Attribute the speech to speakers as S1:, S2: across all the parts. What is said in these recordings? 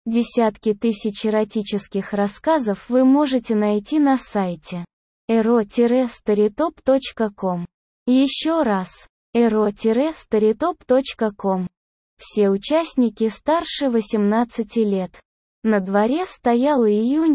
S1: Десятки тысяч эротических рассказов вы можете найти на сайте ero-storytop.com. Еще раз, ero-storytop.com. Все участники старше 18 лет. На дворе стоял июнь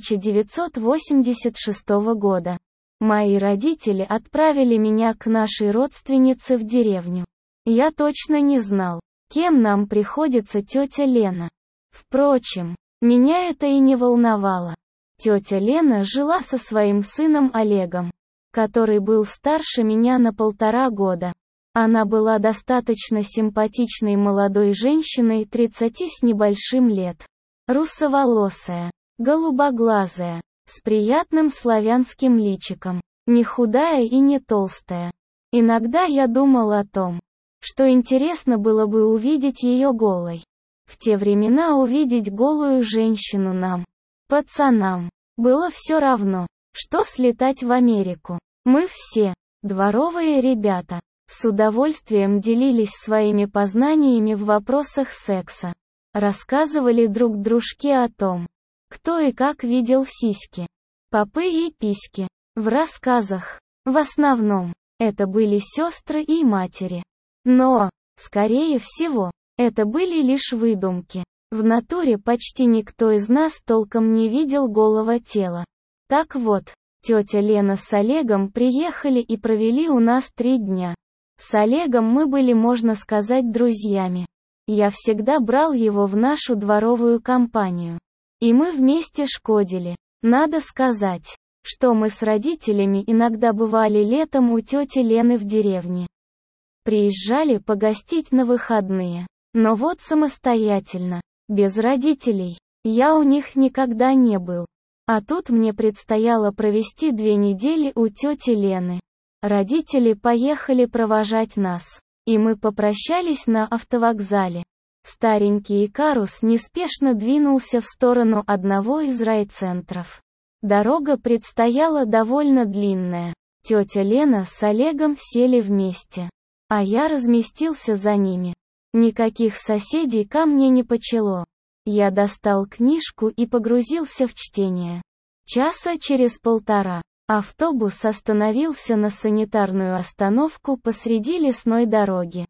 S1: 1986 года. Мои родители отправили меня к нашей родственнице в деревню. Я точно не знал, кем нам приходится тетя Лена. Впрочем, меня это и не волновало. Тетя Лена жила со своим сыном Олегом, который был старше меня на 1,5 года. Она была достаточно симпатичной молодой женщиной 30 с небольшим лет. Русоволосая, голубоглазая, с приятным славянским личиком, не худая и не толстая. Иногда я думал о том, что интересно было бы увидеть ее голой. В те времена увидеть голую женщину нам, пацанам, было все равно, что слетать в Америку. Мы все, дворовые ребята, с удовольствием делились своими познаниями в вопросах секса. Рассказывали друг дружке о том, кто и как видел сиськи, попы и письки. В рассказах, в основном, это были сестры и матери. Но, скорее всего, это были лишь выдумки. В натуре почти никто из нас толком не видел голого тела. Так вот, тетя Лена с Олегом приехали и провели у нас 3 дня. С Олегом мы были, можно сказать, друзьями. Я всегда брал его в нашу дворовую компанию. И мы вместе шкодили. Надо сказать, что мы с родителями иногда бывали летом у тети Лены в деревне. Приезжали погостить на выходные. Но вот самостоятельно, без родителей, я у них никогда не был. А тут мне предстояло провести 2 недели у тети Лены. Родители поехали провожать нас. И мы попрощались на автовокзале. Старенький Икарус неспешно двинулся в сторону одного из райцентров. Дорога предстояла довольно длинная. Тетя Лена с Олегом сели вместе. А я разместился за ними. Никаких соседей ко мне не почело. Я достал книжку и погрузился в чтение. Часа через 1,5. Автобус остановился на санитарную остановку посреди лесной дороги.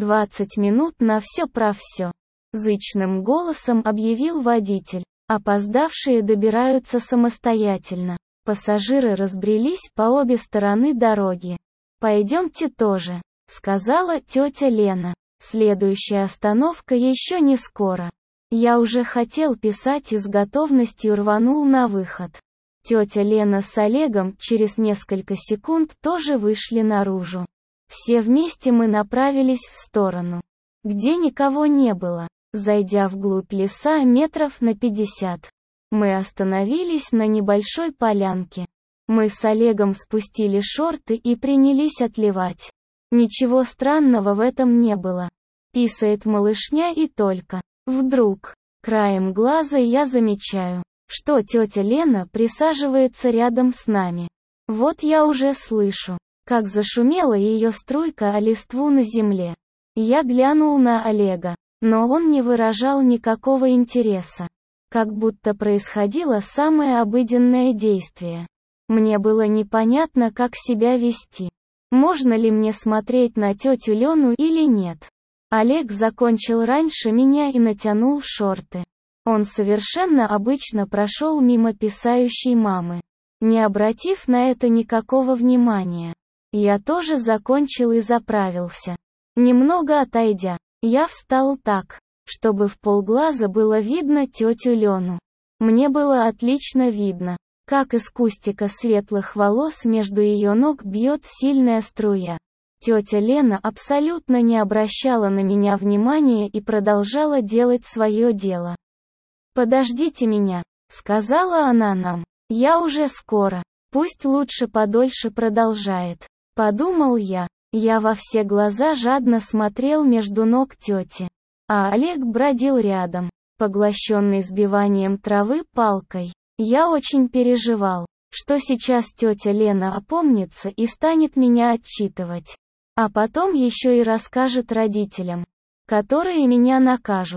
S1: 20 минут на все про все. Зычным голосом объявил водитель. Опоздавшие добираются самостоятельно. Пассажиры разбрелись по обе стороны дороги. «Пойдемте тоже», — сказала тетя Лена. Следующая остановка еще не скоро. Я уже хотел писать и с готовностью рванул на выход. Тетя Лена с Олегом через несколько секунд тоже вышли наружу. Все вместе мы направились в сторону, где никого не было. Зайдя вглубь леса метров на 50, мы остановились на небольшой полянке. Мы с Олегом спустили шорты и принялись отливать. Ничего странного в этом не было. Писает малышня и только. Вдруг, краем глаза я замечаю, что тетя Лена присаживается рядом с нами. Вот я уже слышу, как зашумела ее струйка о листву на земле. Я глянул на Олега, но он не выражал никакого интереса. Как будто происходило самое обыденное действие. Мне было непонятно, как себя вести. Можно ли мне смотреть на тетю Лену или нет? Олег закончил раньше меня и натянул шорты. Он совершенно обычно прошел мимо писающей мамы, не обратив на это никакого внимания. Я тоже закончил и заправился. Немного отойдя, я встал так, чтобы вполглаза было видно тетю Лену. Мне было отлично видно, как из кустика светлых волос между ее ног бьет сильная струя. Тетя Лена абсолютно не обращала на меня внимания и продолжала делать свое дело. «Подождите меня», — сказала она нам. «Я уже скоро. Пусть лучше подольше продолжает». Подумал я. Я во все глаза жадно смотрел между ног тети. А Олег бродил рядом, поглощенный сбиванием травы палкой. Я очень переживал, что сейчас тетя Лена опомнится и станет меня отчитывать. А потом еще и расскажет родителям, которые меня накажут.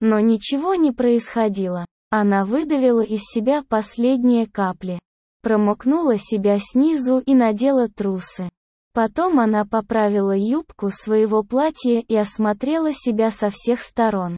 S1: Но ничего не происходило. Она выдавила из себя последние капли. Промокнула себя снизу и надела трусы. Потом она поправила юбку своего платья и осмотрела себя со всех сторон.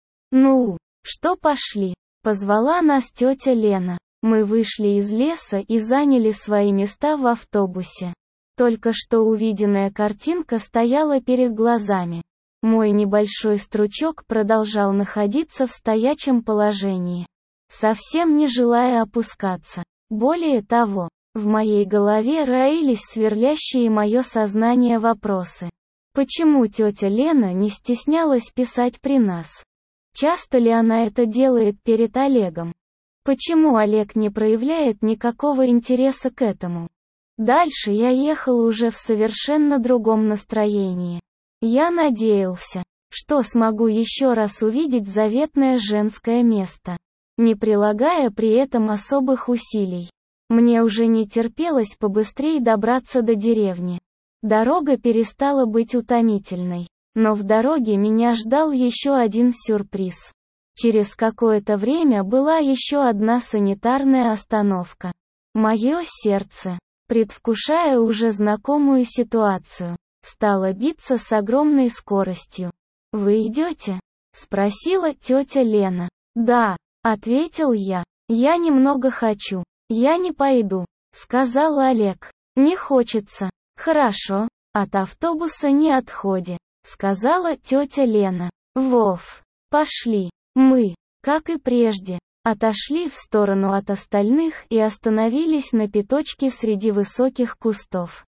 S1: «Ну, что пошли?» — позвала нас тетя Лена. Мы вышли из леса и заняли свои места в автобусе. Только что увиденная картинка стояла перед глазами. Мой небольшой стручок продолжал находиться в стоячем положении, совсем не желая опускаться. Более того, в моей голове роились сверлящие мое сознание вопросы. Почему тетя Лена не стеснялась писать при нас? Часто ли она это делает перед Олегом? Почему Олег не проявляет никакого интереса к этому? Дальше я ехал уже в совершенно другом настроении. Я надеялся, что смогу еще раз увидеть заветное женское место, не прилагая при этом особых усилий. Мне уже не терпелось побыстрее добраться до деревни. Дорога перестала быть утомительной, но в дороге меня ждал еще один сюрприз. Через какое-то время была еще одна санитарная остановка. Мое сердце, предвкушая уже знакомую ситуацию, стало биться с огромной скоростью. «Вы идете?» — спросила тетя Лена. «Да», — ответил я. «Я немного хочу». «Я не пойду», — сказал Олег. «Не хочется». «Хорошо, от автобуса не отходи», — сказала тетя Лена. «Вов, пошли». Мы, как и прежде, отошли в сторону от остальных и остановились на пяточке среди высоких кустов.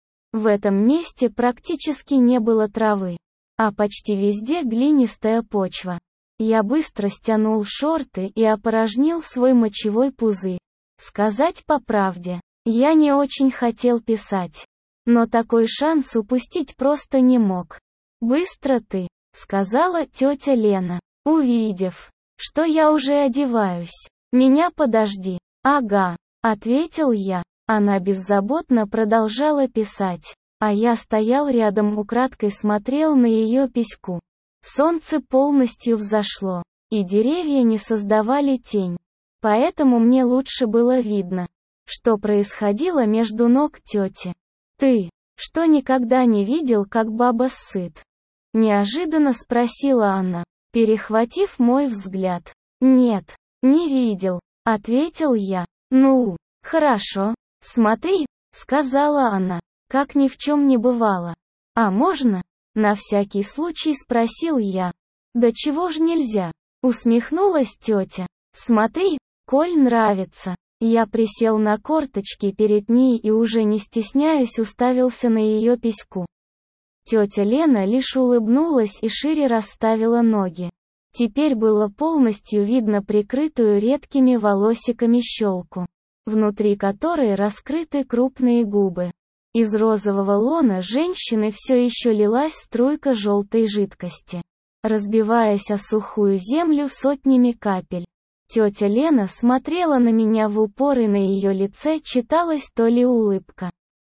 S1: В этом месте практически не было травы, а почти везде глинистая почва. Я быстро стянул шорты и опорожнил свой мочевой пузырь. Сказать по правде, я не очень хотел писать, но такой шанс упустить просто не мог. «Быстро ты», — сказала тетя Лена, увидев, что я уже одеваюсь. «Меня подожди». «Ага», — ответил я. Она беззаботно продолжала писать, а я стоял рядом, украдкой смотрел на ее письку. Солнце полностью взошло, и деревья не создавали тень, поэтому мне лучше было видно, что происходило между ног тети. «Ты, что никогда не видел, как баба ссыт?» — неожиданно спросила она, перехватив мой взгляд. «Нет, не видел», — ответил я. «Ну, хорошо. «Смотри», — сказала она, как ни в чем не бывало. «А можно?» — на всякий случай спросил я. «Да чего ж нельзя?» — усмехнулась тетя. «Смотри, коль нравится». Я присел на корточки перед ней и уже не стесняясь уставился на ее письку. Тетя Лена лишь улыбнулась и шире расставила ноги. Теперь было полностью видно прикрытую редкими волосиками щелку, внутри которой раскрыты крупные губы. Из розового лона женщины все еще лилась струйка желтой жидкости, разбиваясь о сухую землю сотнями капель. Тетя Лена смотрела на меня в упор, и на ее лице читалась то ли улыбка,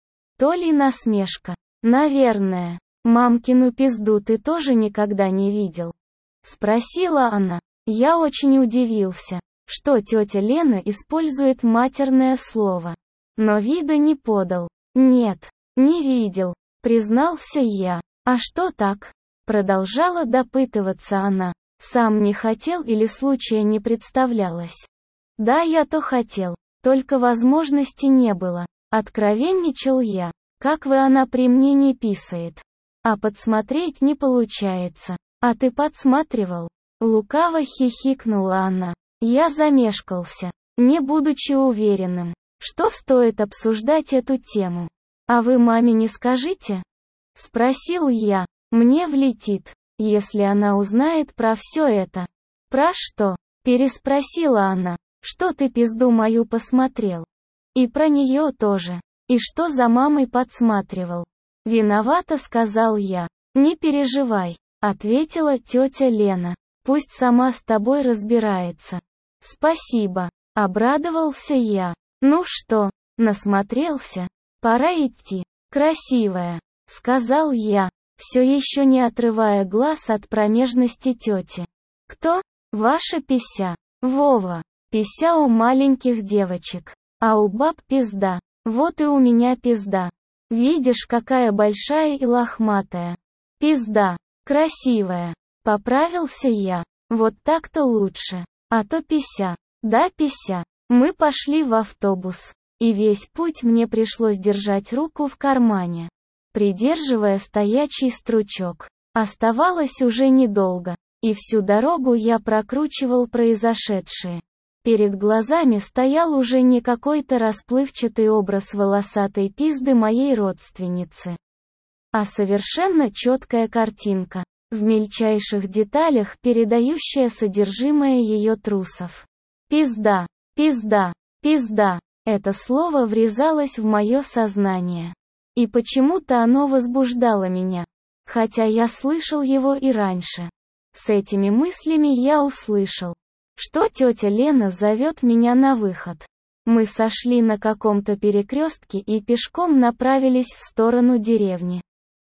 S1: то ли насмешка. «Наверное, мамкину пизду ты тоже никогда не видел?» — спросила она. Я очень удивился, что тетя Лена использует матерное слово, но вида не подал. «Нет, не видел», — признался я. «А что так?» — продолжала допытываться она. «Сам не хотел или случая не представлялось?» «Да, я то хотел, только возможности не было», — откровенничал я. «Как вы, она при мне не писает. А подсмотреть не получается. А ты подсматривал?» Лукаво хихикнула она. Я замешкался, не будучи уверенным, что стоит обсуждать эту тему. «А вы маме не скажите?» — спросил я. «Мне влетит, если она узнает про все это». «Про что?» — переспросила она. «Что ты пизду мою посмотрел?» «И про нее тоже. И что за мамой подсматривал?» «Виновата», — сказал я. «Не переживай», — ответила тетя Лена. «Пусть сама с тобой разбирается». «Спасибо», — обрадовался я. «Ну что, насмотрелся? Пора идти». «Красивая», — сказал я, все еще не отрывая глаз от промежности тети. Кто? Ваша пися. Вова. Пися у маленьких девочек. А у баб пизда. Вот и у меня пизда. Видишь, какая большая и лохматая. Пизда. Красивая. Поправился я. Вот так-то лучше. А то пися. Да, пися. Мы пошли в автобус. И весь путь мне пришлось держать руку в кармане, придерживая стоячий стручок. Оставалось уже недолго, и всю дорогу я прокручивал произошедшее. Перед глазами стоял уже не какой-то расплывчатый образ волосатой пизды моей родственницы, а совершенно четкая картинка, в мельчайших деталях передающая содержимое ее трусов. Пизда, пизда, пизда. Это слово врезалось в мое сознание. И почему-то оно возбуждало меня, хотя я слышал его и раньше. С этими мыслями я услышал, что тетя Лена зовет меня на выход. Мы сошли на каком-то перекрестке и пешком направились в сторону деревни.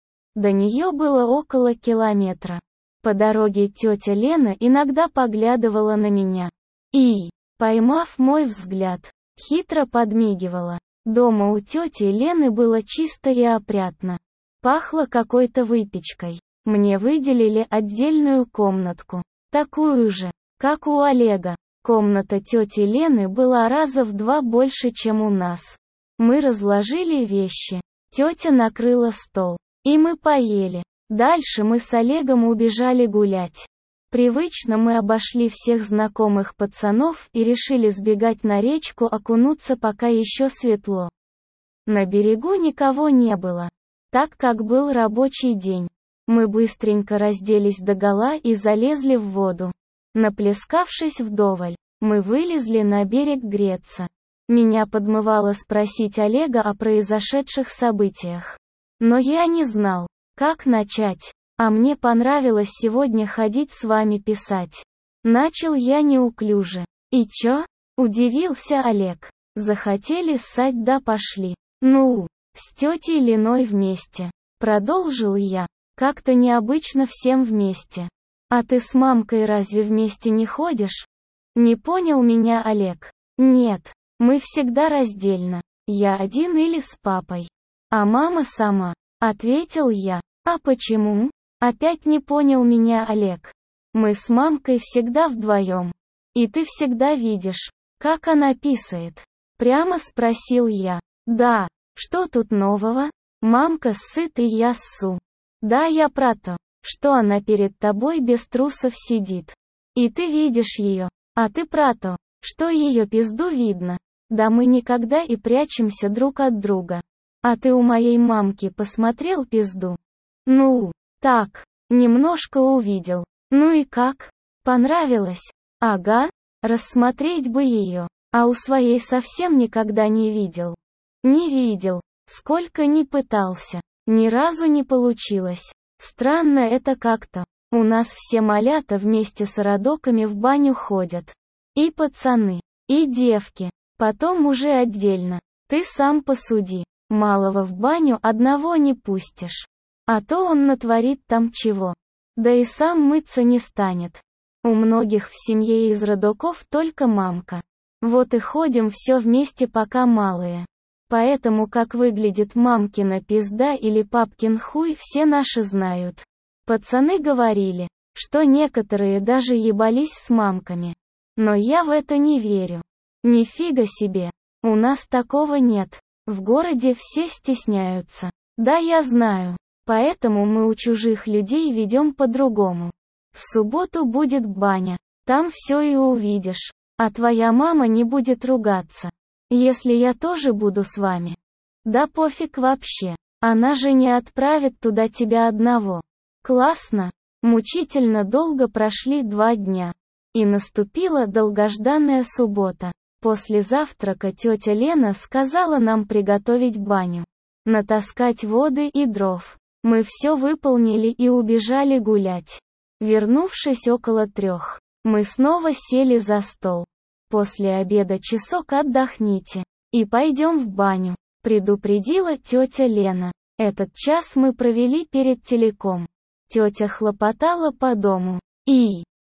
S1: До нее было около километра. По дороге тетя Лена иногда поглядывала на меня и, поймав мой взгляд, хитро подмигивала. Дома у тети Лены было чисто и опрятно. Пахло какой-то выпечкой. Мне выделили отдельную комнатку, такую же, как у Олега. Комната тети Лены была раза в 2 больше, чем у нас. Мы разложили вещи. Тетя накрыла стол. И мы поели. Дальше мы с Олегом убежали гулять. Привычно мы обошли всех знакомых пацанов и решили сбегать на речку окунуться, пока еще светло. На берегу никого не было, так как был рабочий день. Мы быстренько разделись догола и залезли в воду. Наплескавшись вдоволь, мы вылезли на берег греться. Меня подмывало спросить Олега о произошедших событиях. Но я не знал, как начать. А мне понравилось сегодня ходить с вами писать. Начал я неуклюже. И чё? Удивился Олег. Захотели ссать, да пошли. Ну, с тетей Леной вместе. Продолжил я. Как-то необычно всем вместе. А ты с мамкой разве вместе не ходишь? Не понял меня Олег. Нет, мы всегда раздельно. Я один или с папой. А мама сама. Ответил я. А почему? Опять не понял меня Олег. Мы с мамкой всегда вдвоем. И ты всегда видишь, как она писает. Прямо спросил я. Да, что тут нового? Мамка ссыт и я ссу. Да, я про то, что она перед тобой без трусов сидит. И ты видишь ее. А ты про то, что ее пизду видно. Да мы никогда и прячемся друг от друга. А ты у моей мамки посмотрел пизду? Ну, так, немножко увидел. Ну и как? Понравилось? Ага, рассмотреть бы ее. А у своей совсем никогда не видел. Не видел, сколько ни пытался. Ни разу не получилось. Странно это как-то. У нас все малята вместе с родоками в баню ходят. И пацаны, и девки. Потом уже отдельно. Ты сам посуди. Малого в баню одного не пустишь. А то он натворит там чего. Да и сам мыться не станет. У многих в семье из родоков только мамка. Вот и ходим все вместе пока малые. Поэтому как выглядит мамкина пизда или папкин хуй все наши знают. Пацаны говорили, что некоторые даже ебались с мамками. Но я в это не верю. Нифига себе. У нас такого нет. В городе все стесняются. Да, я знаю. Поэтому мы у чужих людей ведем по-другому. В субботу будет баня. Там все и увидишь. А твоя мама не будет ругаться. Если я тоже буду с вами. Да пофиг вообще. Она же не отправит туда тебя одного. Классно. Мучительно долго прошли 2 дня. И наступила долгожданная суббота. После завтрака тетя Лена сказала нам приготовить баню. Натаскать воды и дров. Мы все выполнили и убежали гулять. Вернувшись около 3, мы снова сели за стол. После обеда часок отдохните. И пойдем в баню, предупредила тетя Лена. Этот час мы провели перед телеком. Тетя хлопотала по дому. И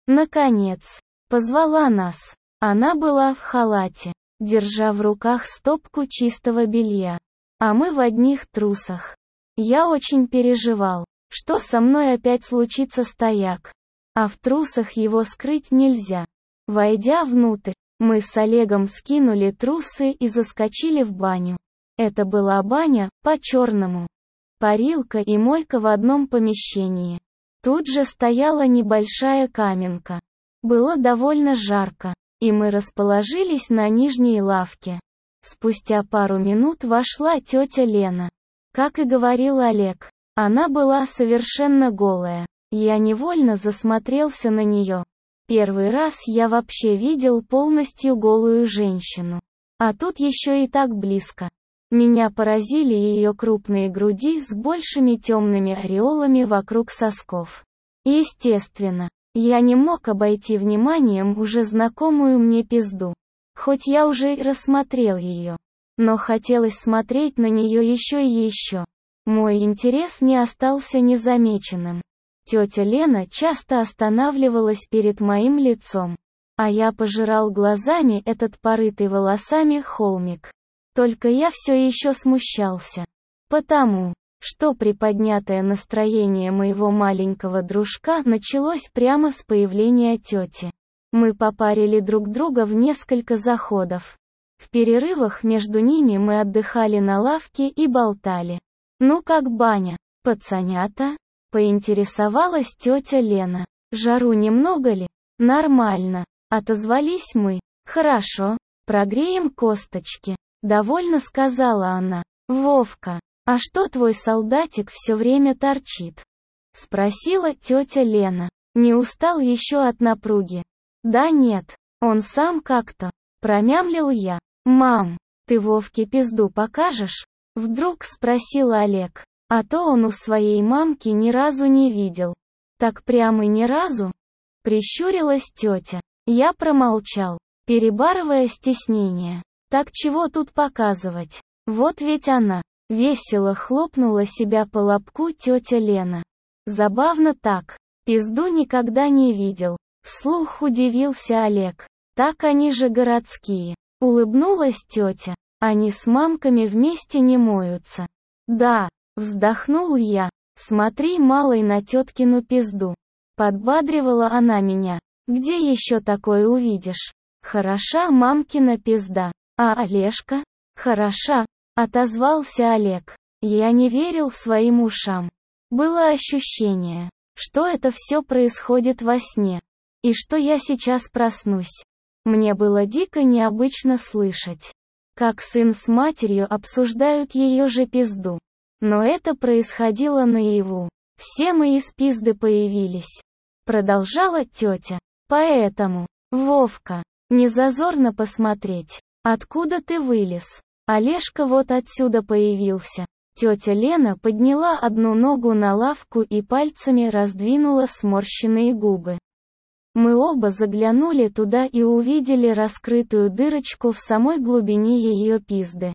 S1: Наконец, позвала нас. Она была в халате, держа в руках стопку чистого белья. А мы в одних трусах. Я очень переживал, что со мной опять случится стояк. А в трусах его скрыть нельзя. Войдя внутрь, мы с Олегом скинули трусы и заскочили в баню. Это была баня, по-черному. Парилка и мойка в одном помещении. Тут же стояла небольшая каменка. Было довольно жарко, и мы расположились на нижней лавке. Спустя пару минут вошла тетя Лена. Как и говорил Олег, она была совершенно голая. Я невольно засмотрелся на нее. Первый раз я вообще видел полностью голую женщину. А тут еще и так близко. Меня поразили ее крупные груди с большими темными ореолами вокруг сосков. Естественно, я не мог обойти вниманием уже знакомую мне пизду. Хоть я уже и рассмотрел ее. Но хотелось смотреть на нее еще и еще. Мой интерес не остался незамеченным. Тетя Лена часто останавливалась перед моим лицом. А я пожирал глазами этот порытый волосами холмик. Только я все еще смущался. Потому что приподнятое настроение моего маленького дружка началось прямо с появления тети. Мы попарили друг друга в несколько заходов. В перерывах между ними мы отдыхали на лавке и болтали. «Ну как баня, пацанята?» — поинтересовалась тетя Лена. «Жару немного ли?» «Нормально», — отозвались мы. «Хорошо, прогреем косточки», — довольно сказала она. «Вовка, а что твой солдатик все время торчит?» — спросила тетя Лена. «Не устал еще от напруги?» «Да нет, он сам как-то», — промямлил я. «Мам, ты Вовке пизду покажешь?» — вдруг спросил Олег. А то он у своей мамки ни разу не видел. «Так прямо ни разу?» — прищурилась тетя. Я промолчал, перебарывая стеснение. «Так чего тут показывать? Вот ведь она». Весело хлопнула себя по лобку тетя Лена. «Забавно так. Пизду никогда не видел». Вслух удивился Олег. «Так они же городские». Улыбнулась тетя. «Они с мамками вместе не моются». «Да», вздохнул я. «Смотри, малой, на теткину пизду». Подбадривала она меня. «Где еще такое увидишь? Хороша мамкина пизда. А Олежка?» «Хороша», отозвался Олег. Я не верил своим ушам. Было ощущение, что это все происходит во сне. И что я сейчас проснусь. Мне было дико необычно слышать, как сын с матерью обсуждают ее же пизду. Но это происходило наяву. Все мои спизды появились. Продолжала тетя. Поэтому, Вовка, не зазорно посмотреть, откуда ты вылез. Олежка вот отсюда появился. Тетя Лена подняла одну ногу на лавку и пальцами раздвинула сморщенные губы. Мы оба заглянули туда и увидели раскрытую дырочку в самой глубине ее пизды.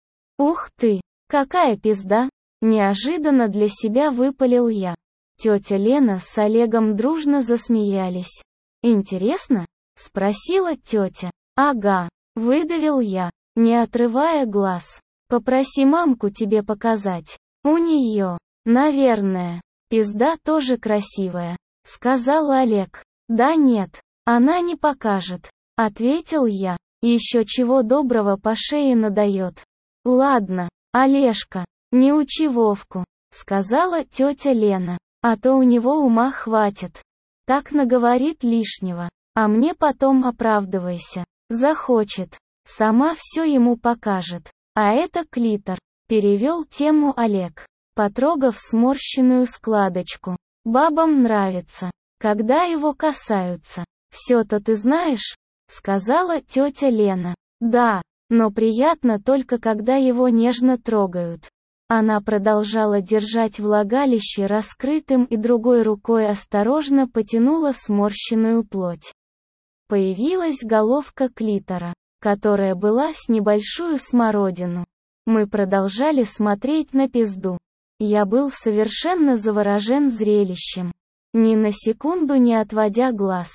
S1: «Ух ты! Какая пизда!» Неожиданно для себя выпалил я. Тетя Лена с Олегом дружно засмеялись. «Интересно?» — спросила тетя. «Ага», — выдавил я, не отрывая глаз. «Попроси мамку тебе показать. У нее, наверное, пизда тоже красивая», — сказал Олег. «Да нет, она не покажет», — ответил я. «Еще чего доброго по шее надает». «Ладно, Олежка, не учи Вовку», — сказала тетя Лена, «а то у него ума хватит. Так наговорит лишнего, а мне потом оправдывайся. Захочет, сама все ему покажет. А это клитор», — перевел тему Олег, потрогав сморщенную складочку. «Бабам нравится, когда его касаются. Все-то ты знаешь?» — сказала тетя Лена. «Да, но приятно только когда его нежно трогают». Она продолжала держать влагалище раскрытым и другой рукой осторожно потянула сморщенную плоть. Появилась головка клитора, которая была с небольшую смородину. Мы продолжали смотреть на пизду. Я был совершенно заворожен зрелищем, ни на секунду не отводя глаз.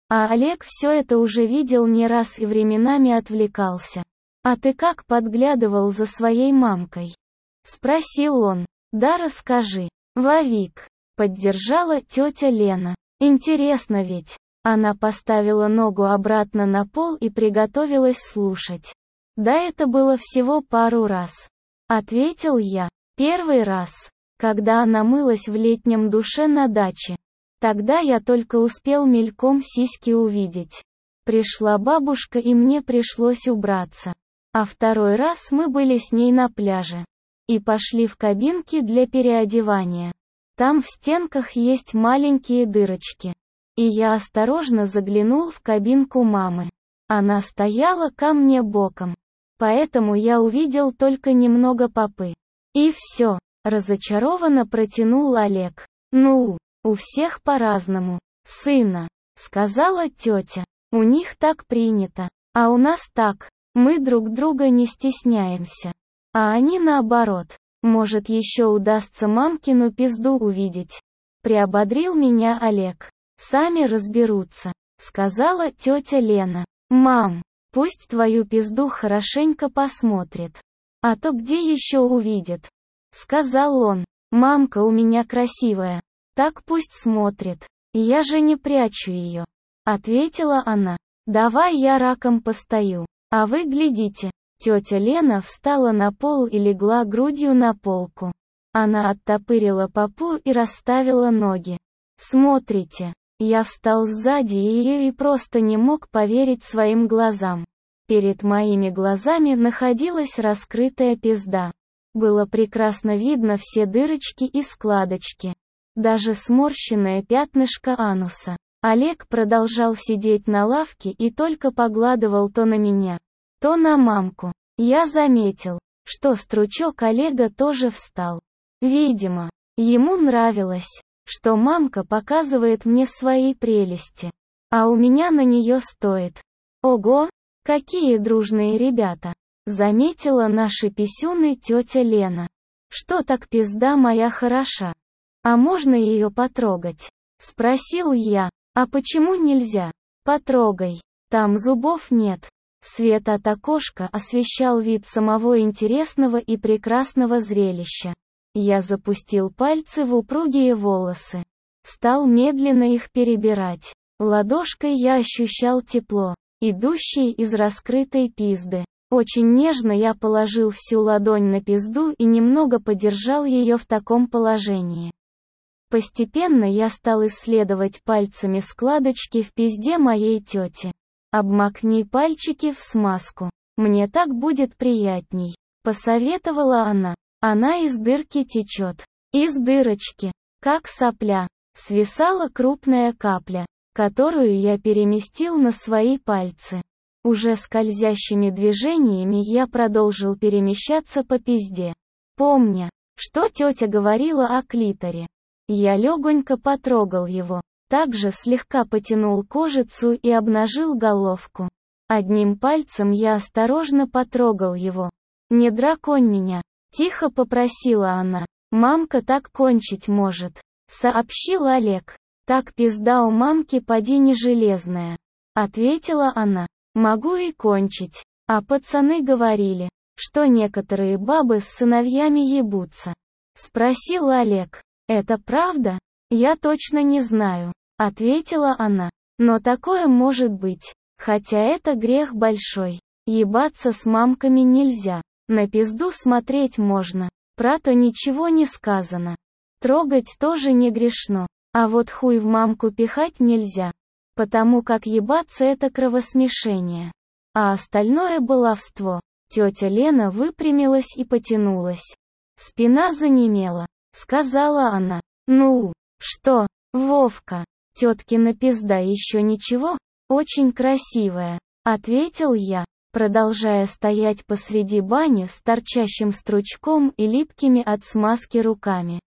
S1: А Олег все это уже видел не раз и временами отвлекался. «А ты как подглядывал за своей мамкой?» — спросил он. «Да расскажи, Вовик», — поддержала тетя Лена. «Интересно ведь». Она поставила ногу обратно на пол и приготовилась слушать. «Да это было всего пару раз», — ответил я. «Первый раз, когда она мылась в летнем душе на даче. Тогда я только успел мельком сиськи увидеть. Пришла бабушка и мне пришлось убраться. А второй раз мы были с ней на пляже. И пошли в кабинки для переодевания. Там в стенках есть маленькие дырочки. И я осторожно заглянул в кабинку мамы. Она стояла ко мне боком. Поэтому я увидел только немного попы. И все», — разочарованно протянул Олег. «Ну, у всех по-разному, сына», — сказала тетя. «У них так принято, а у нас так, мы друг друга не стесняемся. А они наоборот, может еще удастся мамкину пизду увидеть». Приободрил меня Олег. «Сами разберутся», — сказала тетя Лена. «Мам, пусть твою пизду хорошенько посмотрит. А то где еще увидит?» — сказал он. «Мамка у меня красивая. Так пусть смотрит. Я же не прячу ее», — ответила она. «Давай я раком постою, а вы глядите». Тетя Лена встала на пол и легла грудью на полку. Она оттопырила попу и расставила ноги. «Смотрите». Я встал сзади ее и просто не мог поверить своим глазам. Перед моими глазами находилась раскрытая пизда. Было прекрасно видно все дырочки и складочки. Даже сморщенное пятнышко ануса. Олег продолжал сидеть на лавке и только поглядывал то на меня, то на мамку. Я заметил, что стручок Олега тоже встал. Видимо, ему нравилось, что мамка показывает мне свои прелести. А у меня на нее стоит. Ого, какие дружные ребята! Заметила наши писюны тетя Лена. Что так пизда моя хороша? А можно ее потрогать? Спросил я. А почему нельзя? Потрогай. Там зубов нет. Свет от окошка освещал вид самого интересного и прекрасного зрелища. Я запустил пальцы в упругие волосы. Стал медленно их перебирать. Ладошкой я ощущал тепло, идущее из раскрытой пизды. Очень нежно я положил всю ладонь на пизду и немного подержал ее в таком положении. Постепенно я стал исследовать пальцами складочки в пизде моей тети. «Обмакни пальчики в смазку. Мне так будет приятней», — посоветовала она. «Она из дырки течет. Из дырочки, как сопля, свисала крупная капля, которую я переместил на свои пальцы. Уже скользящими движениями я продолжил перемещаться по пизде. Помня, что тетя говорила о клиторе, я легонько потрогал его, также слегка потянул кожицу и обнажил головку. Одним пальцем я осторожно потрогал его. «Не драконь меня», — тихо попросила она. «Мамка так кончить может», — сообщил Олег. «Так пизда у мамки поди не железная», — ответила она. «Могу и кончить. А пацаны говорили, что некоторые бабы с сыновьями ебутся», — спросил Олег. «Это правда? Я точно не знаю», — ответила она. «Но такое может быть, хотя это грех большой. Ебаться с мамками нельзя. На пизду смотреть можно, про то ничего не сказано. Трогать тоже не грешно, а вот хуй в мамку пихать нельзя, потому как ебаться это кровосмешение. А остальное баловство». Тетя Лена выпрямилась и потянулась. Спина занемела. Сказала она. «Ну, что, Вовка, теткина пизда еще ничего? Очень красивая», — ответил я, продолжая стоять посреди бани с торчащим стручком и липкими от смазки руками.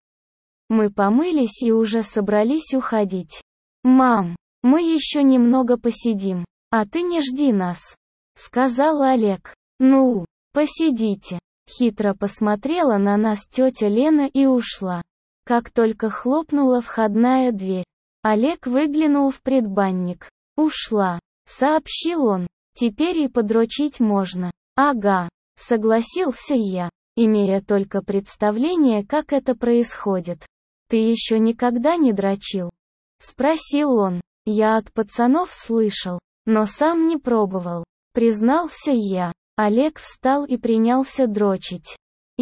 S1: Мы помылись и уже собрались уходить. «Мам, мы еще немного посидим, а ты не жди нас», — сказал Олег. «Ну, посидите». Хитро посмотрела на нас тетя Лена и ушла. Как только хлопнула входная дверь, Олег выглянул в предбанник. «Ушла», — сообщил он. «Теперь и подрочить можно». «Ага», — согласился я, имея только представление, как это происходит. «Ты еще никогда не дрочил?» — спросил он. «Я от пацанов слышал, но сам не пробовал», — признался я. Олег встал и принялся дрочить.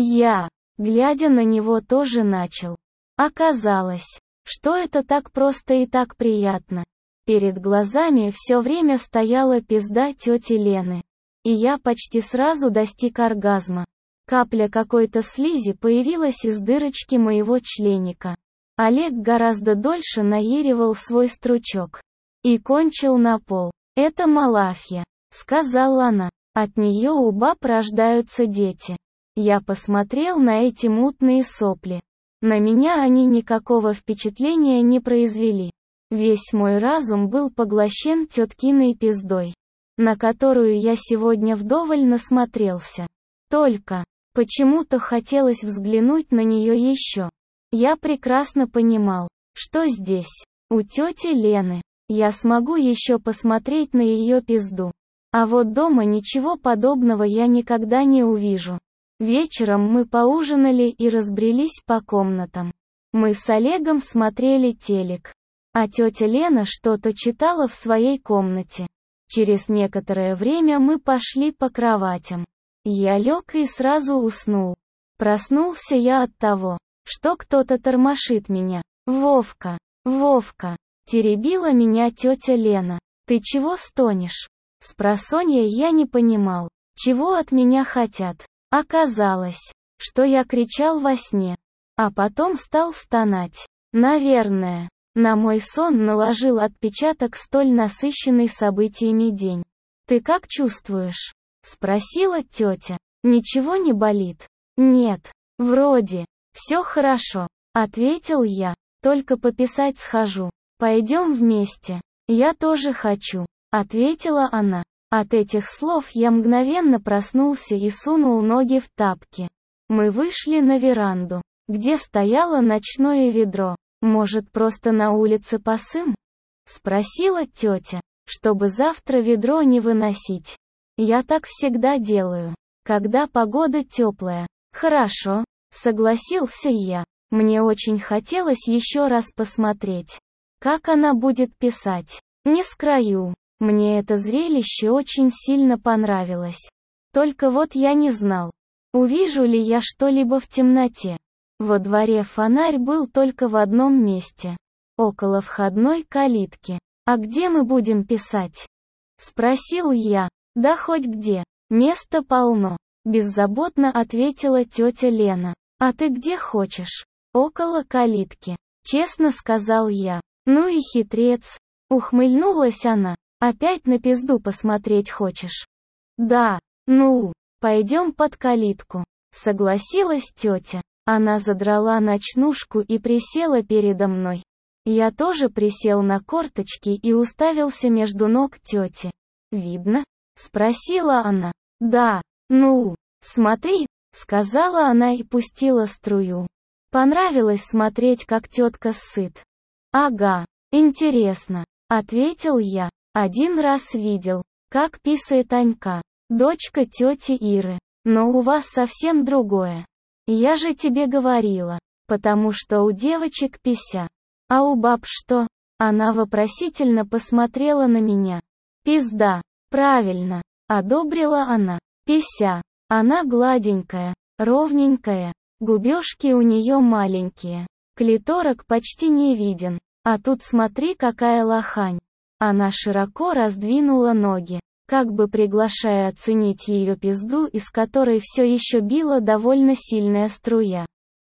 S1: Я, глядя на него, тоже начал. Оказалось, что это так просто и так приятно. Перед глазами все время стояла пизда тети Лены. И я почти сразу достиг оргазма. Капля какой-то слизи появилась из дырочки моего членика. Олег гораздо дольше наеривал свой стручок. И кончил на пол. «Это Малафья», — сказала она. «От нее у баб рождаются дети». Я посмотрел на эти мутные сопли. На меня они никакого впечатления не произвели. Весь мой разум был поглощен теткиной пиздой, на которую я сегодня вдоволь насмотрелся. Только, почему-то хотелось взглянуть на нее еще. Я прекрасно понимал, что здесь, у тети Лены, я смогу еще посмотреть на ее пизду. А вот дома ничего подобного я никогда не увижу. Вечером мы поужинали и разбрелись по комнатам. Мы с Олегом смотрели телек, а тетя Лена что-то читала в своей комнате. Через некоторое время мы пошли по кроватям. Я лег и сразу уснул. Проснулся я от того, что кто-то тормошит меня. «Вовка, Вовка!» — теребила меня тетя Лена. «Ты чего стонешь?» Спросонья я не понимал, чего от меня хотят. Оказалось, что я кричал во сне, а потом стал стонать. Наверное, на мой сон наложил отпечаток столь насыщенный событиями день. «Ты как чувствуешь?» — спросила тетя. «Ничего не болит?» «Нет, вроде. Все хорошо», — ответил я. «Только пописать схожу. Пойдем вместе». «Я тоже хочу», — ответила она. От этих слов я мгновенно проснулся и сунул ноги в тапки. Мы вышли на веранду, где стояло ночное ведро. «Может, просто на улице посым?» — спросила тетя, чтобы завтра ведро не выносить. «Я так всегда делаю, когда погода теплая». «Хорошо», — согласился я. Мне очень хотелось еще раз посмотреть, как она будет писать. Не скрою, мне это зрелище очень сильно понравилось. Только вот я не знал, увижу ли я что-либо в темноте. Во дворе фонарь был только в одном месте, около входной калитки. «А где мы будем писать?» — спросил я. «Да хоть где, места полно», — беззаботно ответила тетя Лена. «А ты где хочешь?» «Около калитки», — честно сказал я. «Ну и хитрец», — ухмыльнулась она. «Опять на пизду посмотреть хочешь?» «Да, ну, пойдем под калитку», — согласилась тетя. Она задрала ночнушку и присела передо мной. Я тоже присел на корточки и уставился между ног тети. «Видно?» — спросила она. «Да, ну, смотри», — сказала она и пустила струю. Понравилось смотреть, как тетка ссыт. «Ага, интересно», — ответил я. «Один раз видел, как писает Анька, дочка тети Иры, но у вас совсем другое. Я же тебе говорила, потому что у девочек пися. А у баб что?» Она вопросительно посмотрела на меня. «Пизда, правильно», — одобрила она. «Пися, она гладенькая, ровненькая, губежки у нее маленькие, клиторок почти не виден, а тут смотри какая лохань». Она широко раздвинула ноги, как бы приглашая оценить ее пизду, из которой все еще била довольно сильная струя.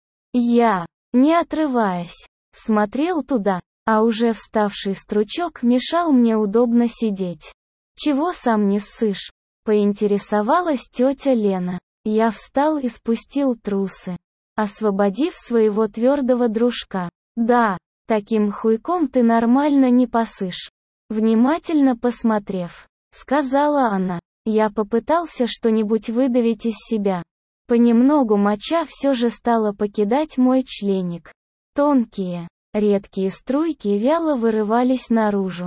S1: Я, не отрываясь, смотрел туда, а уже вставший стручок мешал мне удобно сидеть. «Чего сам не ссышь?» — поинтересовалась тетя Лена. Я встал и спустил трусы, освободив своего твердого дружка. «Да, таким хуйком ты нормально не посышь». Внимательно посмотрев, сказала она. Я попытался что-нибудь выдавить из себя. Понемногу моча все же стала покидать мой членик. Тонкие, редкие струйки вяло вырывались наружу.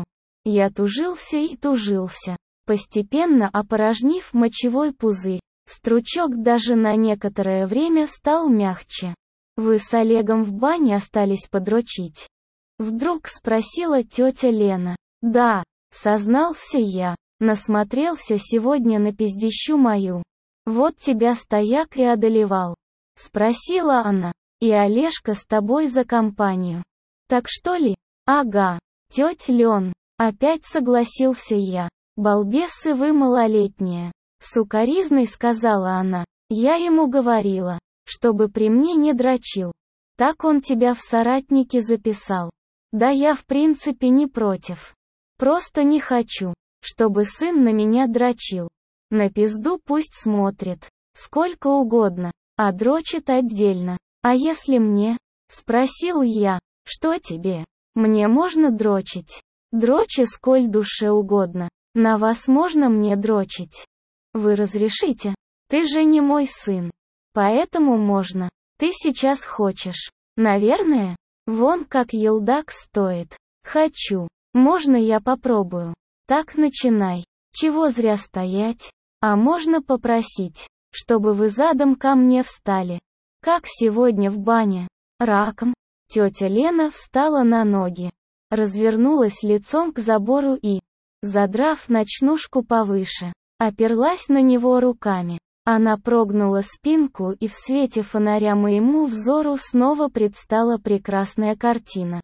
S1: Я тужился и тужился, постепенно опорожнив мочевой пузырь. Стручок даже на некоторое время стал мягче. «Вы с Олегом в бане остались подрочить?» Вдруг спросила тетя Лена. «Да», сознался я, насмотрелся сегодня на пиздищу мою. «Вот тебя стояк и одолевал?» Спросила она. «И Олежка с тобой за компанию. Так что ли?» «Ага, тетя Лен», опять согласился я. «Балбесы вы малолетние», сукаризной сказала она. «Я ему говорила, чтобы при мне не дрочил. Так он тебя в соратники записал». «Да я в принципе не против. Просто не хочу, чтобы сын на меня дрочил. На пизду пусть смотрит, сколько угодно, а дрочит отдельно. А если мне?» Спросил я. «Что тебе? Мне можно дрочить?» «Дрочи сколь душе угодно. На вас можно мне дрочить?» «Вы разрешите? Ты же не мой сын. Поэтому можно. Ты сейчас хочешь. Наверное? Вон как елдак стоит. Хочу. Можно я попробую?» «Так начинай. Чего зря стоять? А можно попросить, чтобы вы задом ко мне встали? Как сегодня в бане? Раком?» Тетя Лена встала на ноги, развернулась лицом к забору и, задрав ночнушку повыше, оперлась на него руками. Она прогнула спинку, и в свете фонаря моему взору снова предстала прекрасная картина,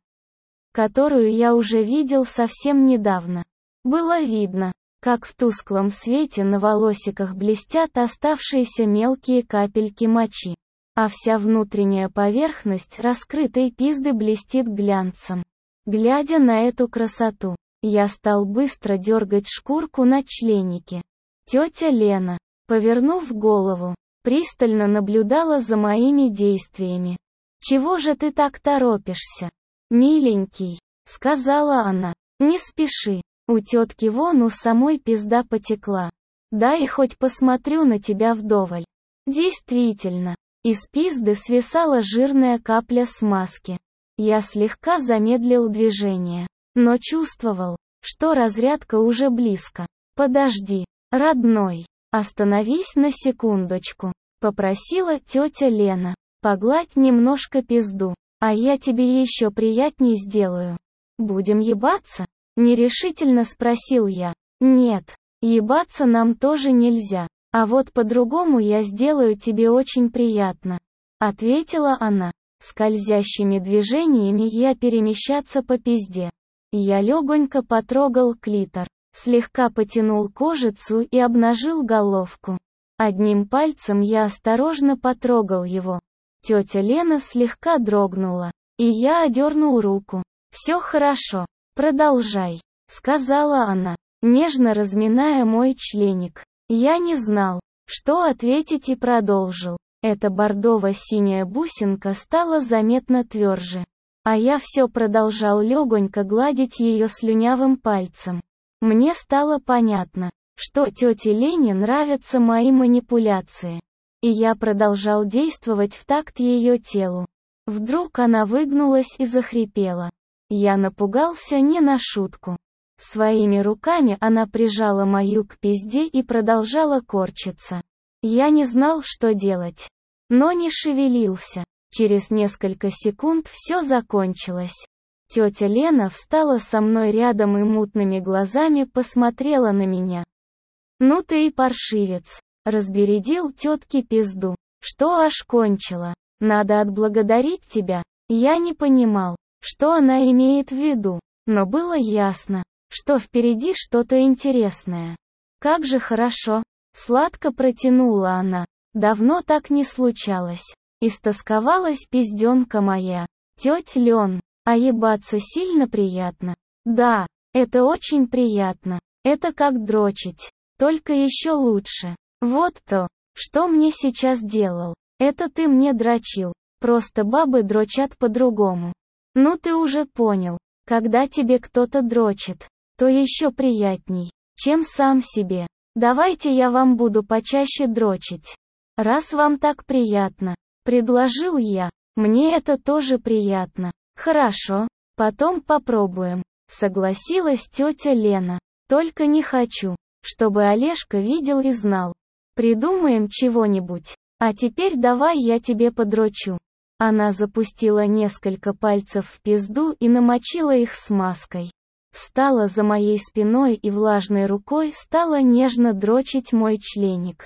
S1: которую я уже видел совсем недавно. Было видно, как в тусклом свете на волосиках блестят оставшиеся мелкие капельки мочи, а вся внутренняя поверхность раскрытой пизды блестит глянцем. Глядя на эту красоту, я стал быстро дергать шкурку на членике. Тетя Лена, повернув голову, пристально наблюдала за моими действиями. «Чего же ты так торопишься, миленький?» — сказала она. «Не спеши, у тетки вон у самой пизда потекла. Дай хоть посмотрю на тебя вдоволь». Действительно, из пизды свисала жирная капля смазки. Я слегка замедлил движение, но чувствовал, что разрядка уже близко. «Подожди, родной, остановись на секундочку», — попросила тетя Лена. «Погладь немножко пизду, а я тебе еще приятней сделаю. Будем ебаться?» — нерешительно спросил я. «Нет, ебаться нам тоже нельзя, а вот по-другому я сделаю тебе очень приятно», — ответила она. Скользящими движениями я перемещаться по пизде. Я легонько потрогал клитор, слегка потянул кожицу и обнажил головку. Одним пальцем я осторожно потрогал его. Тетя Лена слегка дрогнула, и я одернул руку. «Все хорошо, продолжай», — сказала она, нежно разминая мой членик. Я не знал, что ответить, и продолжил. Эта бордово-синяя бусинка стала заметно тверже, а я все продолжал легонько гладить ее слюнявым пальцем. Мне стало понятно, что тете Лене нравятся мои манипуляции, и я продолжал действовать в такт ее телу. Вдруг она выгнулась и захрипела. Я напугался не на шутку. Своими руками она прижала мою к пизде и продолжала корчиться. Я не знал, что делать, но не шевелился. Через несколько секунд все закончилось. Тетя Лена встала со мной рядом и мутными глазами посмотрела на меня. «Ну ты и паршивец», — разбередил тетке пизду. «Что аж кончила? Надо отблагодарить тебя». Я не понимал, что она имеет в виду, но было ясно, что впереди что-то интересное. «Как же хорошо», — сладко протянула она. «Давно так не случалось. Истосковалась пизденка моя. Тетя Лен, а ебаться сильно приятно?» «Да, это очень приятно. Это как дрочить, только еще лучше. Вот то, что мне сейчас делал. Это ты мне дрочил. Просто бабы дрочат по-другому. Ну ты уже понял, когда тебе кто-то дрочит, то еще приятней, чем сам себе. Давайте я вам буду почаще дрочить. Раз вам так приятно», — предложил я. «Мне это тоже приятно». «Хорошо, потом попробуем», Согласилась тетя Лена. Только не хочу, чтобы Олежка видел и знал. Придумаем чего-нибудь. А теперь давай я тебе подрочу. Она запустила несколько пальцев в пизду и намочила их смазкой. Встала за моей спиной и влажной рукой стала нежно дрочить мой членик.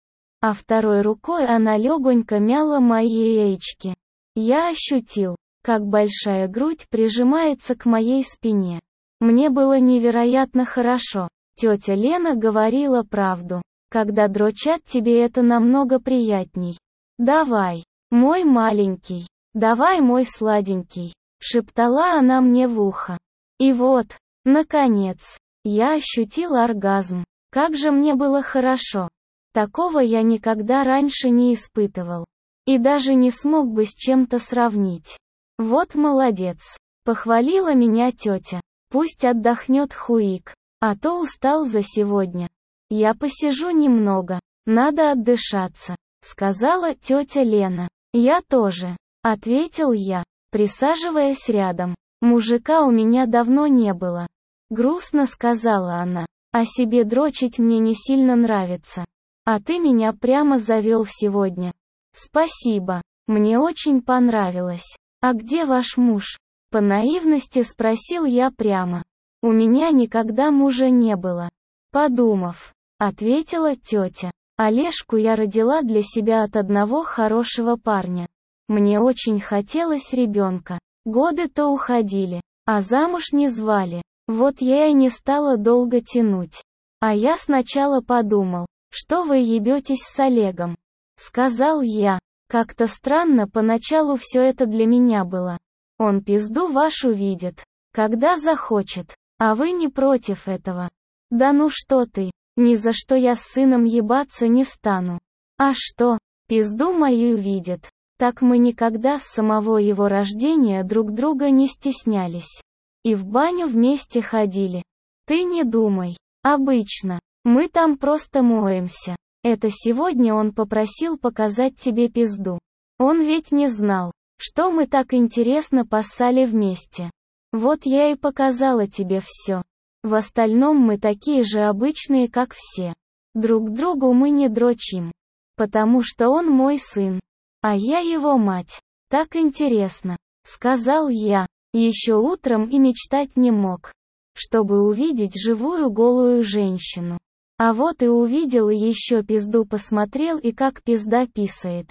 S1: А второй рукой она легонько мяла мои яички. Я ощутил, как большая грудь прижимается к моей спине. Мне было невероятно хорошо. Тетя Лена говорила правду. Когда дрочат тебе это намного приятней. «Давай, мой маленький, давай, мой сладенький», шептала она мне в ухо. И вот, наконец, я ощутил оргазм. Как же мне было хорошо. Такого я никогда раньше не испытывал. И даже не смог бы с чем-то сравнить. Вот молодец. Похвалила меня тетя. Пусть отдохнет Хуик. А то устал за сегодня. Я посижу немного. Надо отдышаться, сказала тетя Лена. Я тоже, ответил я, присаживаясь рядом. Мужика у меня давно не было. Грустно сказала она. А себе дрочить мне не сильно нравится. А ты меня прямо завел сегодня. Спасибо. Мне очень понравилось. А где ваш муж? По наивности спросил я прямо. У меня никогда мужа не было. Подумав, ответила тетя. Олежку я родила для себя от одного хорошего парня. Мне очень хотелось ребенка. Годы-то уходили, а замуж не звали. Вот я и не стала долго тянуть. А я сначала подумал, что вы ебетесь с Олегом. Сказал я. Как-то странно поначалу все это для меня было. Он пизду вашу видит, когда захочет. А вы не против этого? Да ну что ты, ни за что я с сыном ебаться не стану. А что, пизду мою видит? Так мы никогда с самого его рождения друг друга не стеснялись. И в баню вместе ходили. Ты не думай, обычно. Мы там просто моемся. Это сегодня он попросил показать тебе пизду. Он ведь не знал, что мы так интересно поссали вместе. Вот я и показала тебе все. В остальном мы такие же обычные, как все. Друг другу мы не дрочим. Потому что он мой сын. А я его мать. Так интересно, сказал я. Еще утром и мечтать не мог. Чтобы увидеть живую голую женщину. А вот и увидел и еще пизду посмотрел и как пизда писает.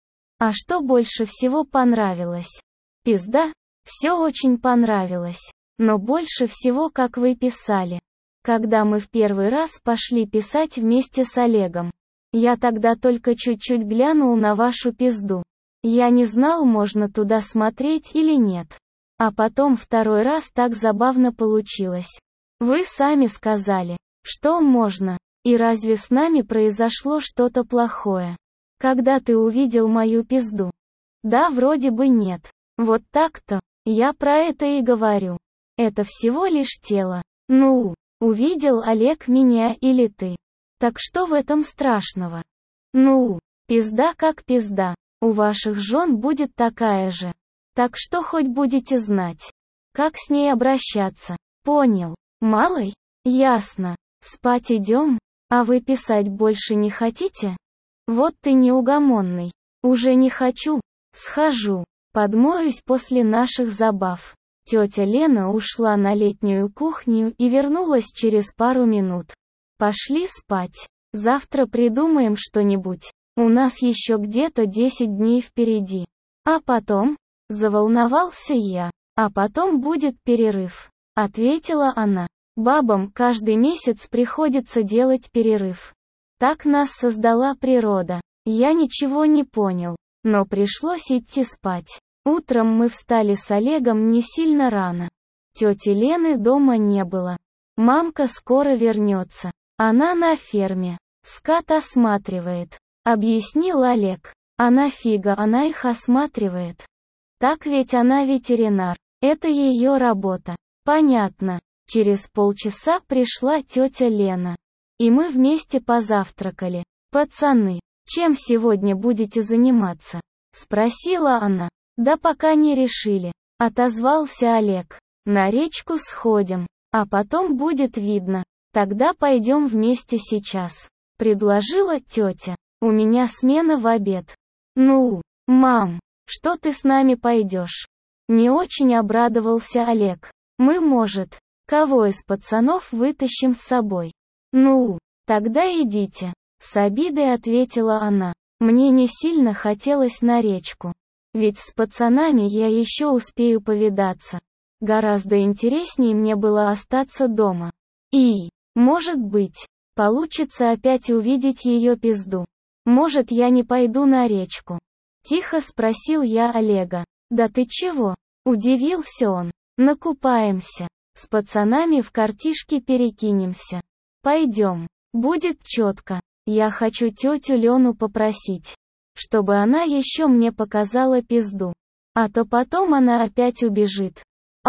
S1: А что больше всего понравилось? Пизда? Все очень понравилось. Но больше всего как вы писали. Когда мы в первый раз пошли писать вместе с Олегом. Я тогда только чуть-чуть глянул на вашу пизду. Я не знал, можно туда смотреть или нет. А потом второй раз так забавно получилось. Вы сами сказали, что можно. И разве с нами произошло что-то плохое? Когда ты увидел мою пизду? Да, вроде бы нет. Вот так-то. Я про это и говорю. Это всего лишь тело. Ну, увидел Олег меня или ты? Так что в этом страшного? Ну, пизда как пизда. У ваших жен будет такая же. Так что хоть будете знать, как с ней обращаться. Понял, малый? Ясно. Спать идем? А вы писать больше не хотите? Вот ты неугомонный. Уже не хочу. Схожу. Подмоюсь после наших забав. Тетя Лена ушла на летнюю кухню и вернулась через пару минут. Пошли спать. Завтра придумаем что-нибудь. У нас еще где-то 10 дней впереди. А потом? Заволновался я. А потом будет перерыв. Ответила она. Бабам каждый месяц приходится делать перерыв. Так нас создала природа. Я ничего не понял. Но пришлось идти спать. Утром мы встали с Олегом не сильно рано. Тети Лены дома не было. Мамка скоро вернется. Она на ферме. Скот осматривает. Объяснил Олег. А нафига она их осматривает? Так ведь она ветеринар. Это ее работа. Понятно. Через полчаса пришла тетя Лена. И мы вместе позавтракали. Пацаны, чем сегодня будете заниматься? Спросила она. Да пока не решили. Отозвался Олег. На речку сходим, а потом будет видно. Тогда пойдем вместе сейчас, предложила тетя. У меня смена в обед. Ну, мам, что ты с нами пойдешь? Не очень обрадовался Олег. Мы, может, кого из пацанов вытащим с собой? Ну, тогда идите. С обидой ответила она. Мне не сильно хотелось на речку. Ведь с пацанами я еще успею повидаться. Гораздо интереснее мне было остаться дома. И, может быть, получится опять увидеть ее пизду. Может, я не пойду на речку? Тихо спросил я Олега. Да ты чего? Удивился он. Накупаемся. С пацанами в картишки перекинемся. Пойдем. Будет четко. Я хочу тетю Лену попросить, чтобы она еще мне показала пизду. А то потом она опять убежит.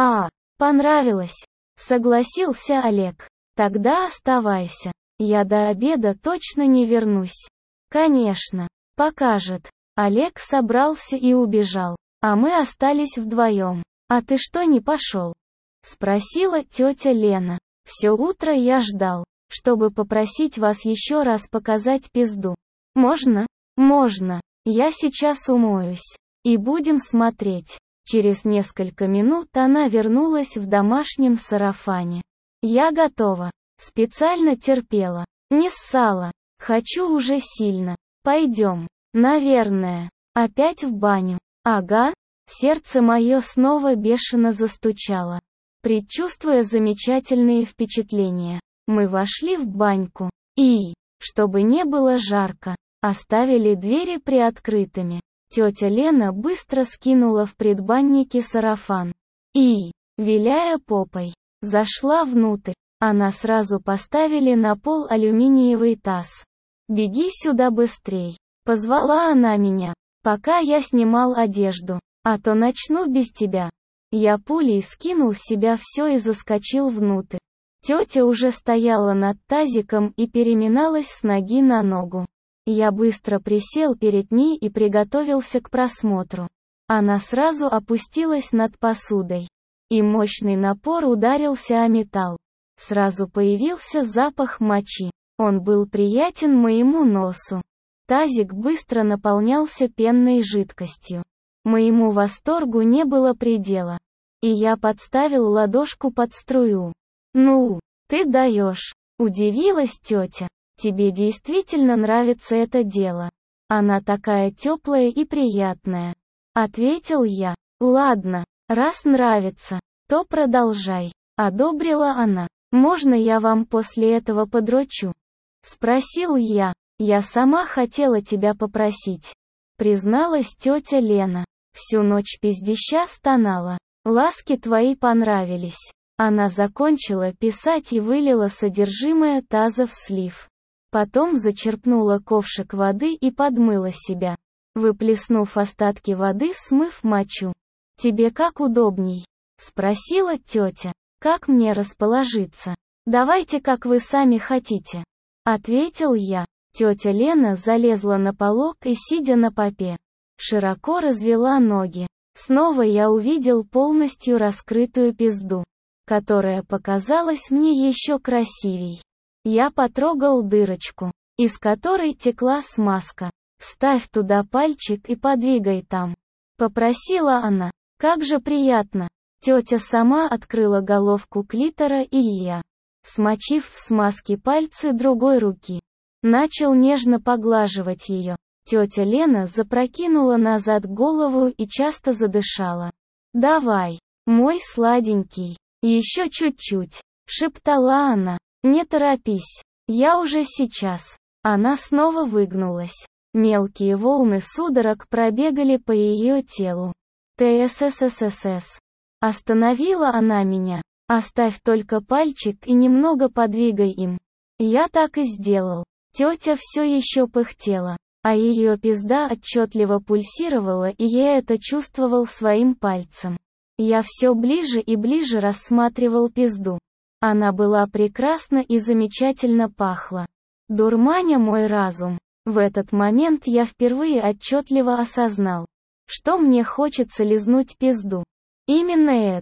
S1: Понравилось. Согласился Олег. Тогда оставайся. Я до обеда точно не вернусь. Конечно. Покажет. Олег собрался и убежал. А мы остались вдвоем. А ты что не пошел? Спросила тетя Лена. Все утро я ждал, чтобы попросить вас еще раз показать пизду. Можно? Можно. Я сейчас умоюсь. И будем смотреть. Через несколько минут она вернулась в домашнем сарафане. Я готова. Специально терпела. Не ссала. Хочу уже сильно. Пойдем. Наверное. Опять в баню. Ага. Сердце мое снова бешено застучало. Предчувствуя замечательные впечатления, мы вошли в баньку. И, чтобы не было жарко, оставили двери приоткрытыми. Тетя Лена быстро скинула в предбаннике сарафан. И, виляя попой, зашла внутрь. Она сразу поставили на пол алюминиевый таз. «Беги сюда быстрей», — позвала она меня, пока я снимал одежду, «а то начну без тебя». Я пулей скинул с себя все и заскочил внутрь. Тетя уже стояла над тазиком и переминалась с ноги на ногу. Я быстро присел перед ней и приготовился к просмотру. Она сразу опустилась над посудой. И мощный напор ударился о металл. Сразу появился запах мочи. Он был приятен моему носу. Тазик быстро наполнялся пенной жидкостью. Моему восторгу не было предела. И я подставил ладошку под струю. «Ну, ты даешь», — удивилась тетя. «Тебе действительно нравится это дело. Она такая теплая и приятная», — ответил я. «Ладно, раз нравится, то продолжай», — одобрила она. «Можно я вам после этого подрочу?» — спросил я. «Я сама хотела тебя попросить», — призналась тетя Лена. Всю ночь пиздища стонала. «Ласки твои понравились». Она закончила писать и вылила содержимое таза в слив. Потом зачерпнула ковшик воды и подмыла себя, выплеснув остатки воды, смыв мочу. «Тебе как удобней?» — спросила тетя. «Как мне расположиться?» «Давайте, как вы сами хотите», — ответил я. Тетя Лена залезла на полок и, сидя на попе, широко развела ноги. Снова я увидел полностью раскрытую пизду, которая показалась мне еще красивей. Я потрогал дырочку, из которой текла смазка. «Вставь туда пальчик и подвигай там», — попросила она. «Как же приятно». Тетя сама открыла головку клитора, и я, смочив в смазке пальцы другой руки, начал нежно поглаживать ее. Тетя Лена запрокинула назад голову и часто задышала. «Давай, мой сладенький, еще чуть-чуть», — шептала она. «Не торопись, я уже сейчас». Она снова выгнулась. Мелкие волны судорог пробегали по ее телу. «ТСССС». Остановила она меня. «Оставь только пальчик и немного подвигай им». Я так и сделал. Тетя все еще пыхтела, а ее пизда отчетливо пульсировала, и я это чувствовал своим пальцем. Я все ближе и ближе рассматривал пизду. Она была прекрасна и замечательно пахла, дурманя мой разум. В этот момент я впервые отчетливо осознал, что мне хочется лизнуть пизду. Именно эту.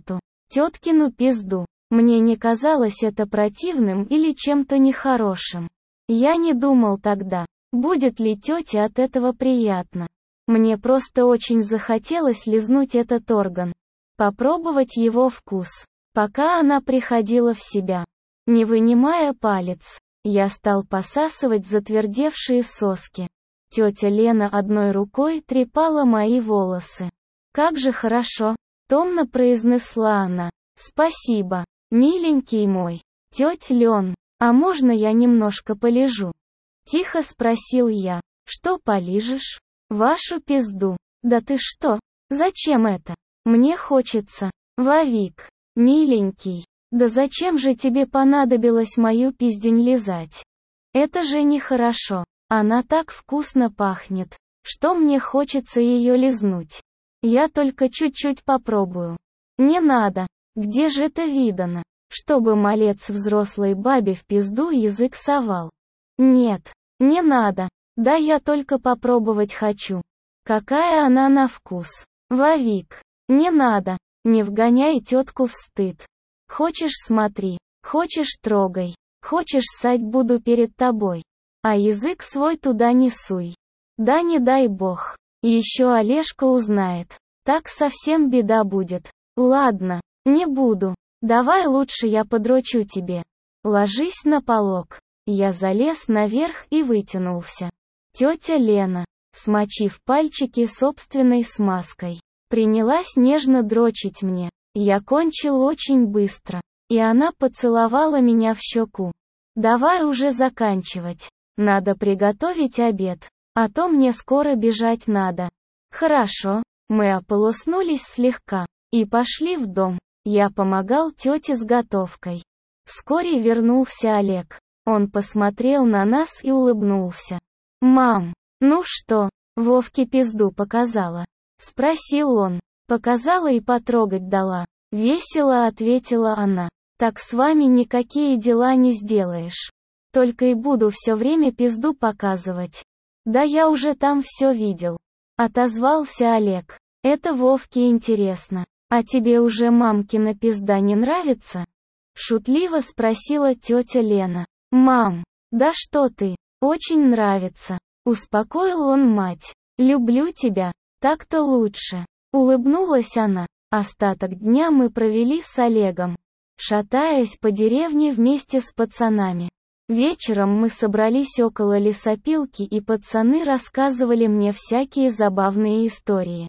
S1: Теткину пизду. Мне не казалось это противным или чем-то нехорошим. Я не думал тогда, будет ли тете от этого приятно. Мне просто очень захотелось лизнуть этот орган. Попробовать его вкус. Пока она приходила в себя. Не вынимая палец, я стал посасывать затвердевшие соски. Тетя Лена одной рукой трепала мои волосы. «Как же хорошо!» — томно произнесла она. «Спасибо, миленький мой. Тетя Лен, а можно я немножко полежу?» Тихо спросил я. «Что полижешь?» «Вашу пизду». «Да ты что? Зачем это?» «Мне хочется». «Вовик, миленький, да зачем же тебе понадобилось мою пиздень лизать? Это же нехорошо. Она так вкусно пахнет, что мне хочется ее лизнуть. Я только чуть-чуть попробую». «Не надо. Где же это видано, чтобы малец взрослой бабе в пизду язык совал?» «Нет, не надо. Да я только попробовать хочу. Какая она на вкус. Вовик, не надо. Не вгоняй тетку в стыд. Хочешь — смотри, хочешь — трогай, хочешь — ссать буду перед тобой. А язык свой туда не суй. Да не дай бог. Еще Олежка узнает. Так совсем беда будет. Ладно, не буду. Давай лучше я подрочу тебе. Ложись на полок». Я залез наверх и вытянулся. Тетя Лена, смочив пальчики собственной смазкой, принялась нежно дрочить мне. Я кончил очень быстро, и она поцеловала меня в щеку. «Давай уже заканчивать. Надо приготовить обед, а то мне скоро бежать надо». «Хорошо». Мы ополоснулись слегка и пошли в дом. Я помогал тете с готовкой. Вскоре вернулся Олег. Он посмотрел на нас и улыбнулся. «Мам, ну что, Вовке пизду показала?» — спросил он. «Показала и потрогать дала». Весело ответила она. «Так с вами никакие дела не сделаешь. Только и буду все время пизду показывать». «Да я уже там все видел», — отозвался Олег. «Это Вовке интересно. А тебе уже мамкина пизда не нравится?» — шутливо спросила тетя Лена. «Мам, да что ты, очень нравится», — успокоил он мать. «Люблю тебя, так-то лучше», — улыбнулась она. Остаток дня мы провели с Олегом, шатаясь по деревне вместе с пацанами. Вечером мы собрались около лесопилки, и пацаны рассказывали мне всякие забавные истории.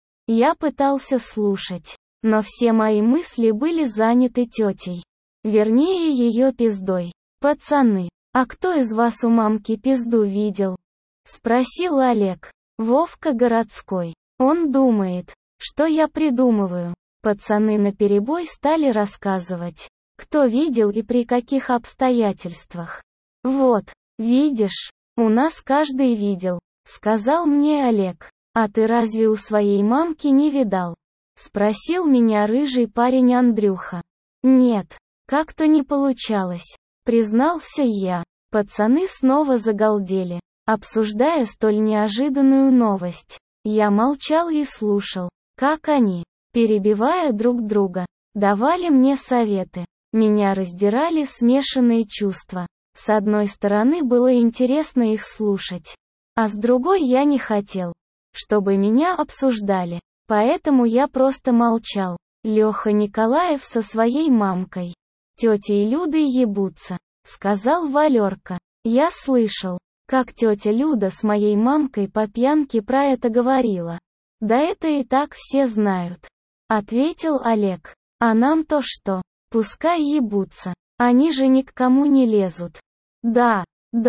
S1: Я пытался слушать, но все мои мысли были заняты тетей. Вернее, ее пиздой. «Пацаны, а кто из вас у мамки пизду видел?» — спросил Олег. «Вовка городской. Он думает, что я придумываю». Пацаны наперебой стали рассказывать, кто видел и при каких обстоятельствах. «Вот, видишь, у нас каждый видел», — сказал мне Олег. «А ты разве у своей мамки не видал?» — спросил меня рыжий парень Андрюха. «Нет, как-то не получалось», — признался я. Пацаны снова загалдели, обсуждая столь неожиданную новость. Я молчал и слушал, как они, перебивая друг друга, давали мне советы. Меня раздирали смешанные чувства. С одной стороны, было интересно их слушать, а с другой я не хотел, чтобы меня обсуждали, поэтому я просто молчал. Леха Николаев со своей мамкой, тетей Людой ебутся, сказал Валерка. Я слышал, как тетя Люда с моей мамкой по пьянке про это говорила. Да это и так все знают, ответил Олег. А нам-то что? Пускай ебутся, они же ни к кому не лезут. Да,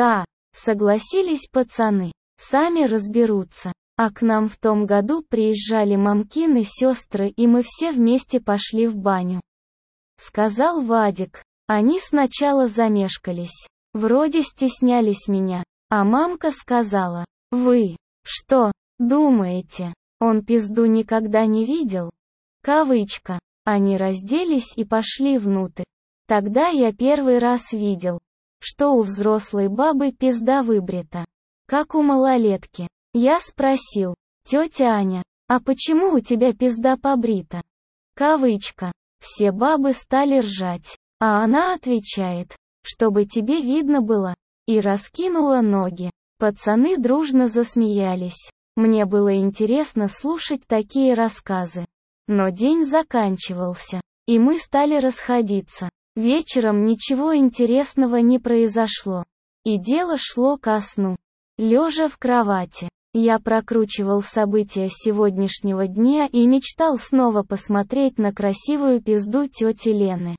S1: согласились пацаны, сами разберутся. А к нам в том году приезжали мамкины сестры, и мы все вместе пошли в баню. Сказал Вадик. Они сначала замешкались. Вроде стеснялись меня. А мамка сказала: «Вы что, думаете, он пизду никогда не видел?» Кавычка. Они разделись и пошли внутрь. Тогда я первый раз видел, что у взрослой бабы пизда выбрита, как у малолетки. Я спросил: «Тетя Аня, а почему у тебя пизда побрита?» Кавычка. Все бабы стали ржать. А она отвечает, чтобы тебе видно было, и раскинула ноги. Пацаны дружно засмеялись. Мне было интересно слушать такие рассказы. Но день заканчивался, и мы стали расходиться. Вечером ничего интересного не произошло. И дело шло ко сну. Лежа в кровати, я прокручивал события сегодняшнего дня и мечтал снова посмотреть на красивую пизду тети Лены.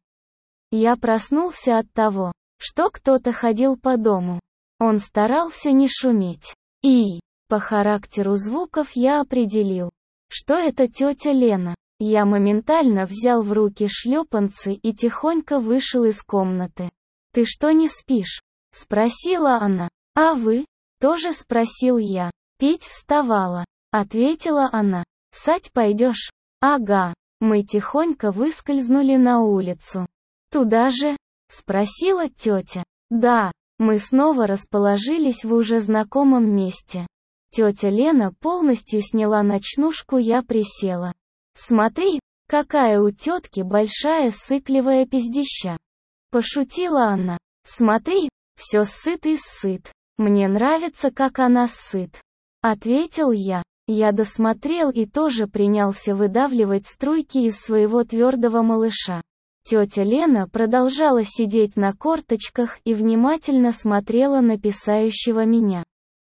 S1: Я проснулся от того, что кто-то ходил по дому. Он старался не шуметь. И, по характеру звуков я определил, что это тетя Лена. Я моментально взял в руки шлепанцы и тихонько вышел из комнаты. «Ты что, не спишь?» — спросила она. «А вы?» — тоже спросил я. «Пить вставала», — ответила она. «Сать пойдешь?» «Ага». Мы тихонько выскользнули на улицу. «Туда же?» — спросила тетя. «Да». Мы снова расположились в уже знакомом месте. Тетя Лена полностью сняла ночнушку, я присела. «Смотри, какая у тетки большая сыкливая пиздища!» Пошутила она. «Смотри, все сыт и сыт. Мне нравится, как она сыт», — ответил я. Я досмотрел и тоже принялся выдавливать струйки из своего твердого малыша. Тетя Лена продолжала сидеть на корточках и внимательно смотрела на писающего меня.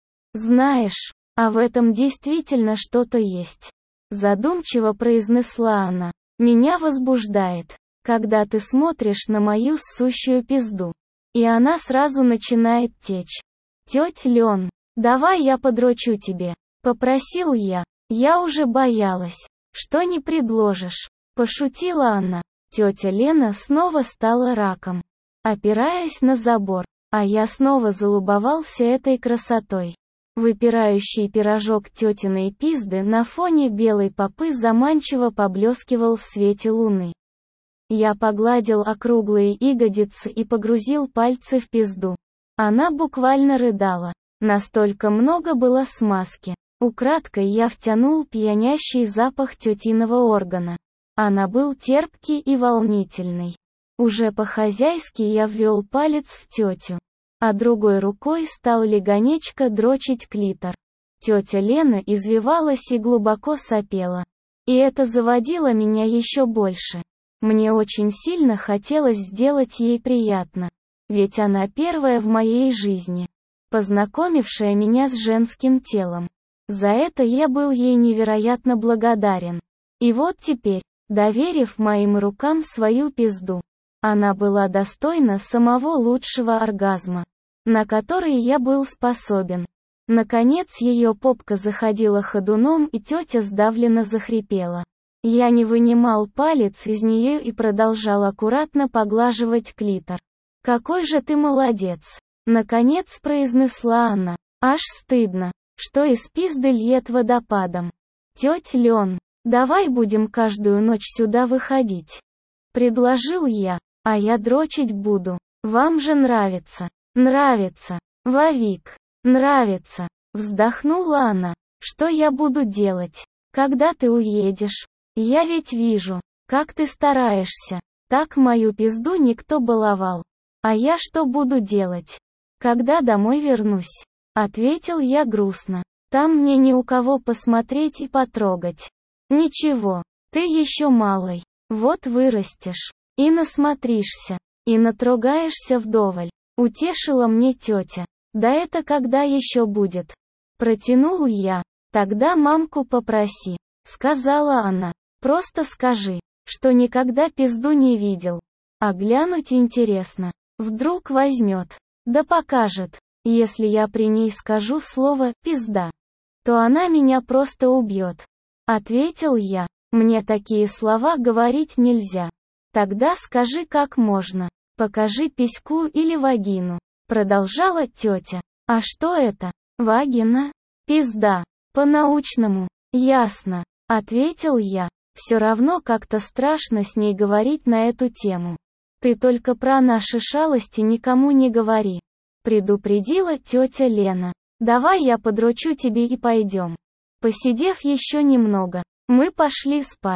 S1: «Знаешь, а в этом действительно что-то есть», — задумчиво произнесла она. «Меня возбуждает, когда ты смотришь на мою ссущую пизду, и она сразу начинает течь. Теть Лен, давай я подрочу тебе», — попросил я. Я уже боялась, что не предложишь, — пошутила она. Тетя Лена снова стала раком, опираясь на забор, а я снова залюбовался этой красотой. Выпирающий пирожок тетиной пизды на фоне белой попы заманчиво поблескивал в свете луны. Я погладил округлые ягодицы и погрузил пальцы в пизду. Она буквально рыдала. Настолько много было смазки. Украдкой я втянул пьянящий запах тетиного органа. Она был терпкий и волнительный. Уже по-хозяйски я ввел палец в тетю, а другой рукой стал легонечко дрочить клитор. Тетя Лена извивалась и глубоко сопела. И это заводило меня еще больше. Мне очень сильно хотелось сделать ей приятно. Ведь она первая в моей жизни, познакомившая меня с женским телом. За это я был ей невероятно благодарен. И вот теперь, доверив моим рукам свою пизду, она была достойна самого лучшего оргазма, на который я был способен. Наконец ее попка заходила ходуном и тетя сдавленно захрипела. Я не вынимал палец из нее и продолжал аккуратно поглаживать клитор. «Какой же ты молодец!» — наконец произнесла она. «Аж стыдно, что из пизды льет водопадом. Теть Лен, давай будем каждую ночь сюда выходить», — предложил я. «А я дрочить буду. Вам же нравится». «Нравится, Вовик, нравится», — вздохнула она. «Что я буду делать, когда ты уедешь? Я ведь вижу, как ты стараешься. Так мою пизду никто баловал. А я что буду делать, когда домой вернусь?» — ответил я грустно. «Там мне ни у кого посмотреть и потрогать». «Ничего, ты еще малый. Вот вырастешь, и насмотришься, и натрогаешься вдоволь», — утешила мне тетя. «Да это когда еще будет?» Протянул я. «Тогда мамку попроси», — сказала она. «Просто скажи, что никогда пизду не видел. А глянуть интересно. Вдруг возьмет. Да покажет. Если я при ней скажу слово «пизда», то она меня просто убьет», — ответил я. «Мне такие слова говорить нельзя». «Тогда скажи как можно. Покажи письку или вагину», — продолжала тетя. «А что это? Вагина? Пизда. По-научному». «Ясно», — ответил я. «Все равно как-то страшно с ней говорить на эту тему. Ты только про наши шалости никому не говори», — предупредила тетя Лена. «Давай я подрочу тебе и пойдем». Посидев еще немного, мы пошли спать.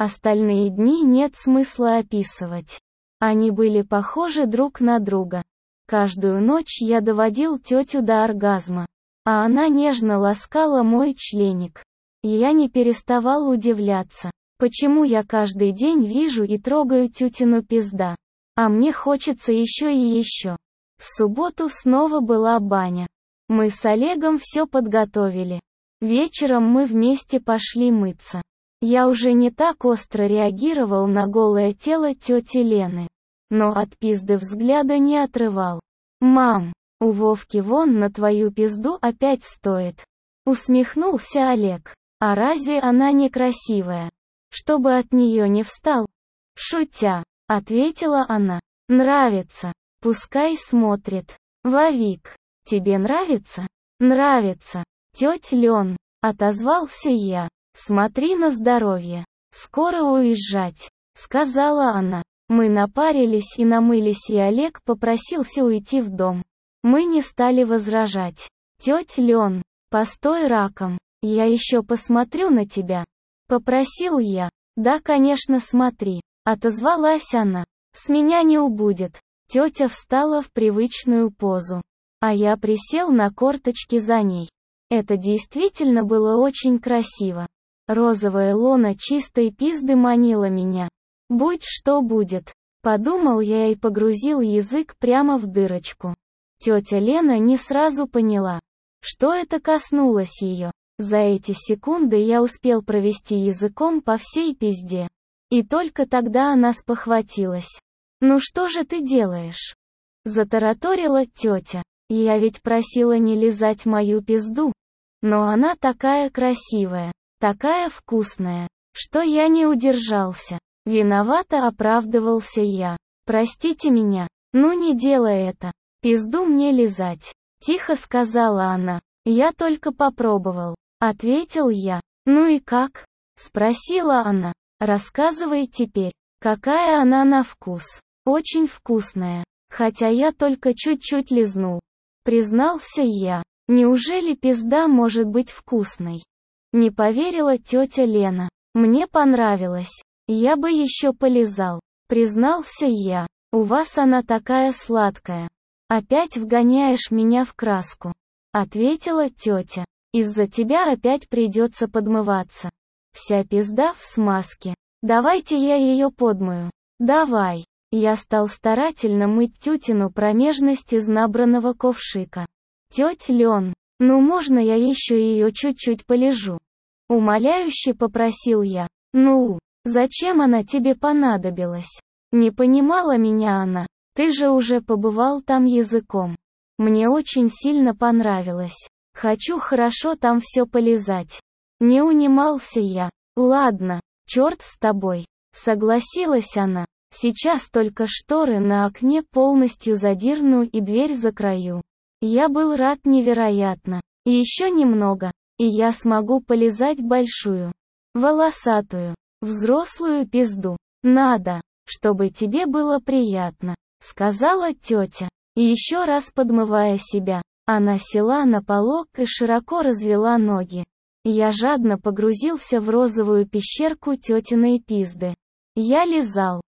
S1: Остальные дни нет смысла описывать. Они были похожи друг на друга. Каждую ночь я доводил тетю до оргазма, а она нежно ласкала мой членик. И я не переставал удивляться, почему я каждый день вижу и трогаю тютину пизда. А мне хочется еще и еще. В субботу снова была баня. Мы с Олегом все подготовили. Вечером мы вместе пошли мыться. Я уже не так остро реагировал на голое тело тети Лены, но от пизды взгляда не отрывал. «Мам, у Вовки вон на твою пизду опять стоит», — усмехнулся Олег. «А разве она не красивая? Чтобы от нее не встал?» «Шутя», — ответила она. «Нравится. Пускай смотрит. Вовик, тебе нравится?» «Нравится. Тетя Лен», — отозвался я. «Смотри на здоровье. Скоро уезжать», — сказала она. Мы напарились и намылись, и Олег попросился уйти в дом. Мы не стали возражать. «Тетя Лен, постой раком, я еще посмотрю на тебя», — попросил я. «Да, конечно, смотри», — отозвалась она. «С меня не убудет». Тетя встала в привычную позу, а я присел на корточки за ней. Это действительно было очень красиво. Розовая лона чистой пизды манила меня. «Будь что будет», — подумал я и погрузил язык прямо в дырочку. Тетя Лена не сразу поняла, что это коснулось ее. За эти секунды я успел провести языком по всей пизде. И только тогда она спохватилась. «Ну что же ты делаешь?» — затараторила тетя. «Я ведь просила не лизать мою пизду. Но она такая красивая, такая вкусная, что я не удержался. Виновато оправдывался я. Простите меня, ну не делай это. Пизду мне лизать», — тихо сказала она. «Я только попробовал», — ответил я. «Ну и как?» — спросила она. «Рассказывай теперь, какая она на вкус». «Очень вкусная, хотя я только чуть-чуть лизнул», — признался я. «Неужели пизда может быть вкусной?» Не поверила тетя Лена. «Мне понравилось. Я бы еще полизал», — признался я. «У вас она такая сладкая. Опять вгоняешь меня в краску», — ответила тетя. «Из-за тебя опять придется подмываться. Вся пизда в смазке. Давайте я ее подмою». «Давай». Я стал старательно мыть тютину промежность из набранного ковшика. «Тетя Лен, ну можно я еще ее чуть-чуть полежу?» Умоляюще попросил я. «Ну, зачем она тебе понадобилась?» Не понимала меня она. «Ты же уже побывал там языком. Мне очень сильно понравилось. Хочу хорошо там все полизать». Не унимался я. «Ладно, черт с тобой», — согласилась она. «Сейчас только шторы на окне полностью задерну и дверь закрою». Я был рад невероятно. И еще немного, и я смогу полизать большую, волосатую, взрослую пизду. «Надо, чтобы тебе было приятно», — сказала тетя. И еще раз подмывая себя, она села на полок и широко развела ноги. Я жадно погрузился в розовую пещерку тетиной пизды. Я лизал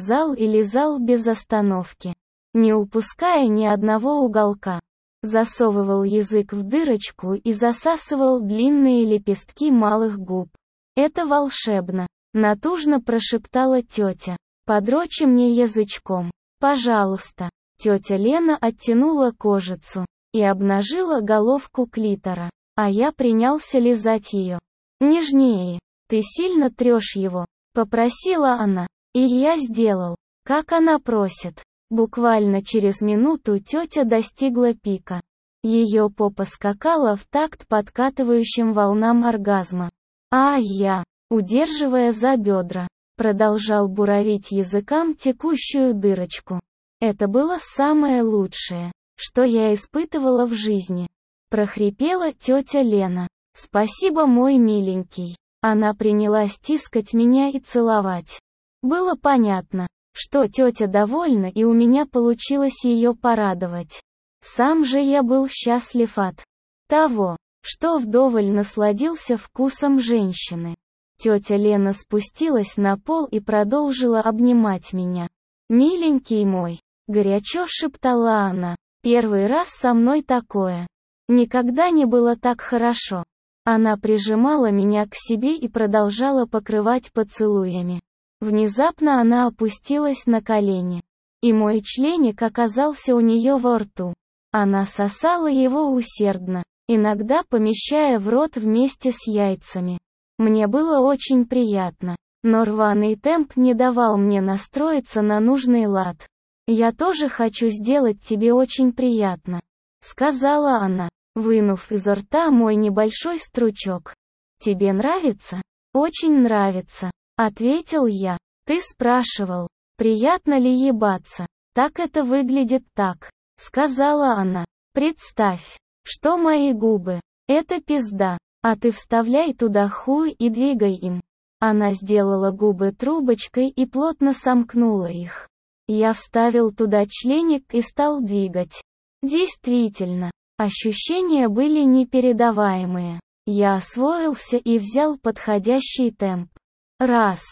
S1: и лизал без остановки, не упуская ни одного уголка. Засовывал язык в дырочку и засасывал длинные лепестки малых губ. «Это волшебно», — натужно прошептала тетя. «Подрочи мне язычком, пожалуйста». Тетя Лена оттянула кожицу и обнажила головку клитора, а я принялся лизать ее. «Нежнее, ты сильно трешь его», — попросила она. И я сделал, как она просит. Буквально через минуту тетя достигла пика. Ее попа скакала в такт подкатывающим волнам оргазма. А я, удерживая за бедра, продолжал буравить языком текущую дырочку. Это было самое лучшее, что я испытывала в жизни. Прохрипела тетя Лена. «Спасибо, мой миленький». Она принялась тискать меня и целовать. Было понятно, что тетя довольна, и у меня получилось ее порадовать. Сам же я был счастлив от того, что вдоволь насладился вкусом женщины. Тетя Лена спустилась на пол и продолжила обнимать меня. «Миленький мой», — горячо шептала она, — «первый раз со мной такое. Никогда не было так хорошо». Она прижимала меня к себе и продолжала покрывать поцелуями. Внезапно она опустилась на колени. И мой членик оказался у нее во рту. Она сосала его усердно, иногда помещая в рот вместе с яйцами. Мне было очень приятно, но рваный темп не давал мне настроиться на нужный лад. «Я тоже хочу сделать тебе очень приятно», — сказала она, вынув изо рта мой небольшой стручок. «Тебе нравится?» «Очень нравится», — ответил я. «Ты спрашивал, приятно ли ебаться? Так это выглядит так», — сказала она. «Представь, что мои губы — это пизда, а ты вставляй туда хуй и двигай им». Она сделала губы трубочкой и плотно сомкнула их. Я вставил туда членик и стал двигать. Действительно, ощущения были непередаваемые. Я освоился и взял подходящий темп. Раз,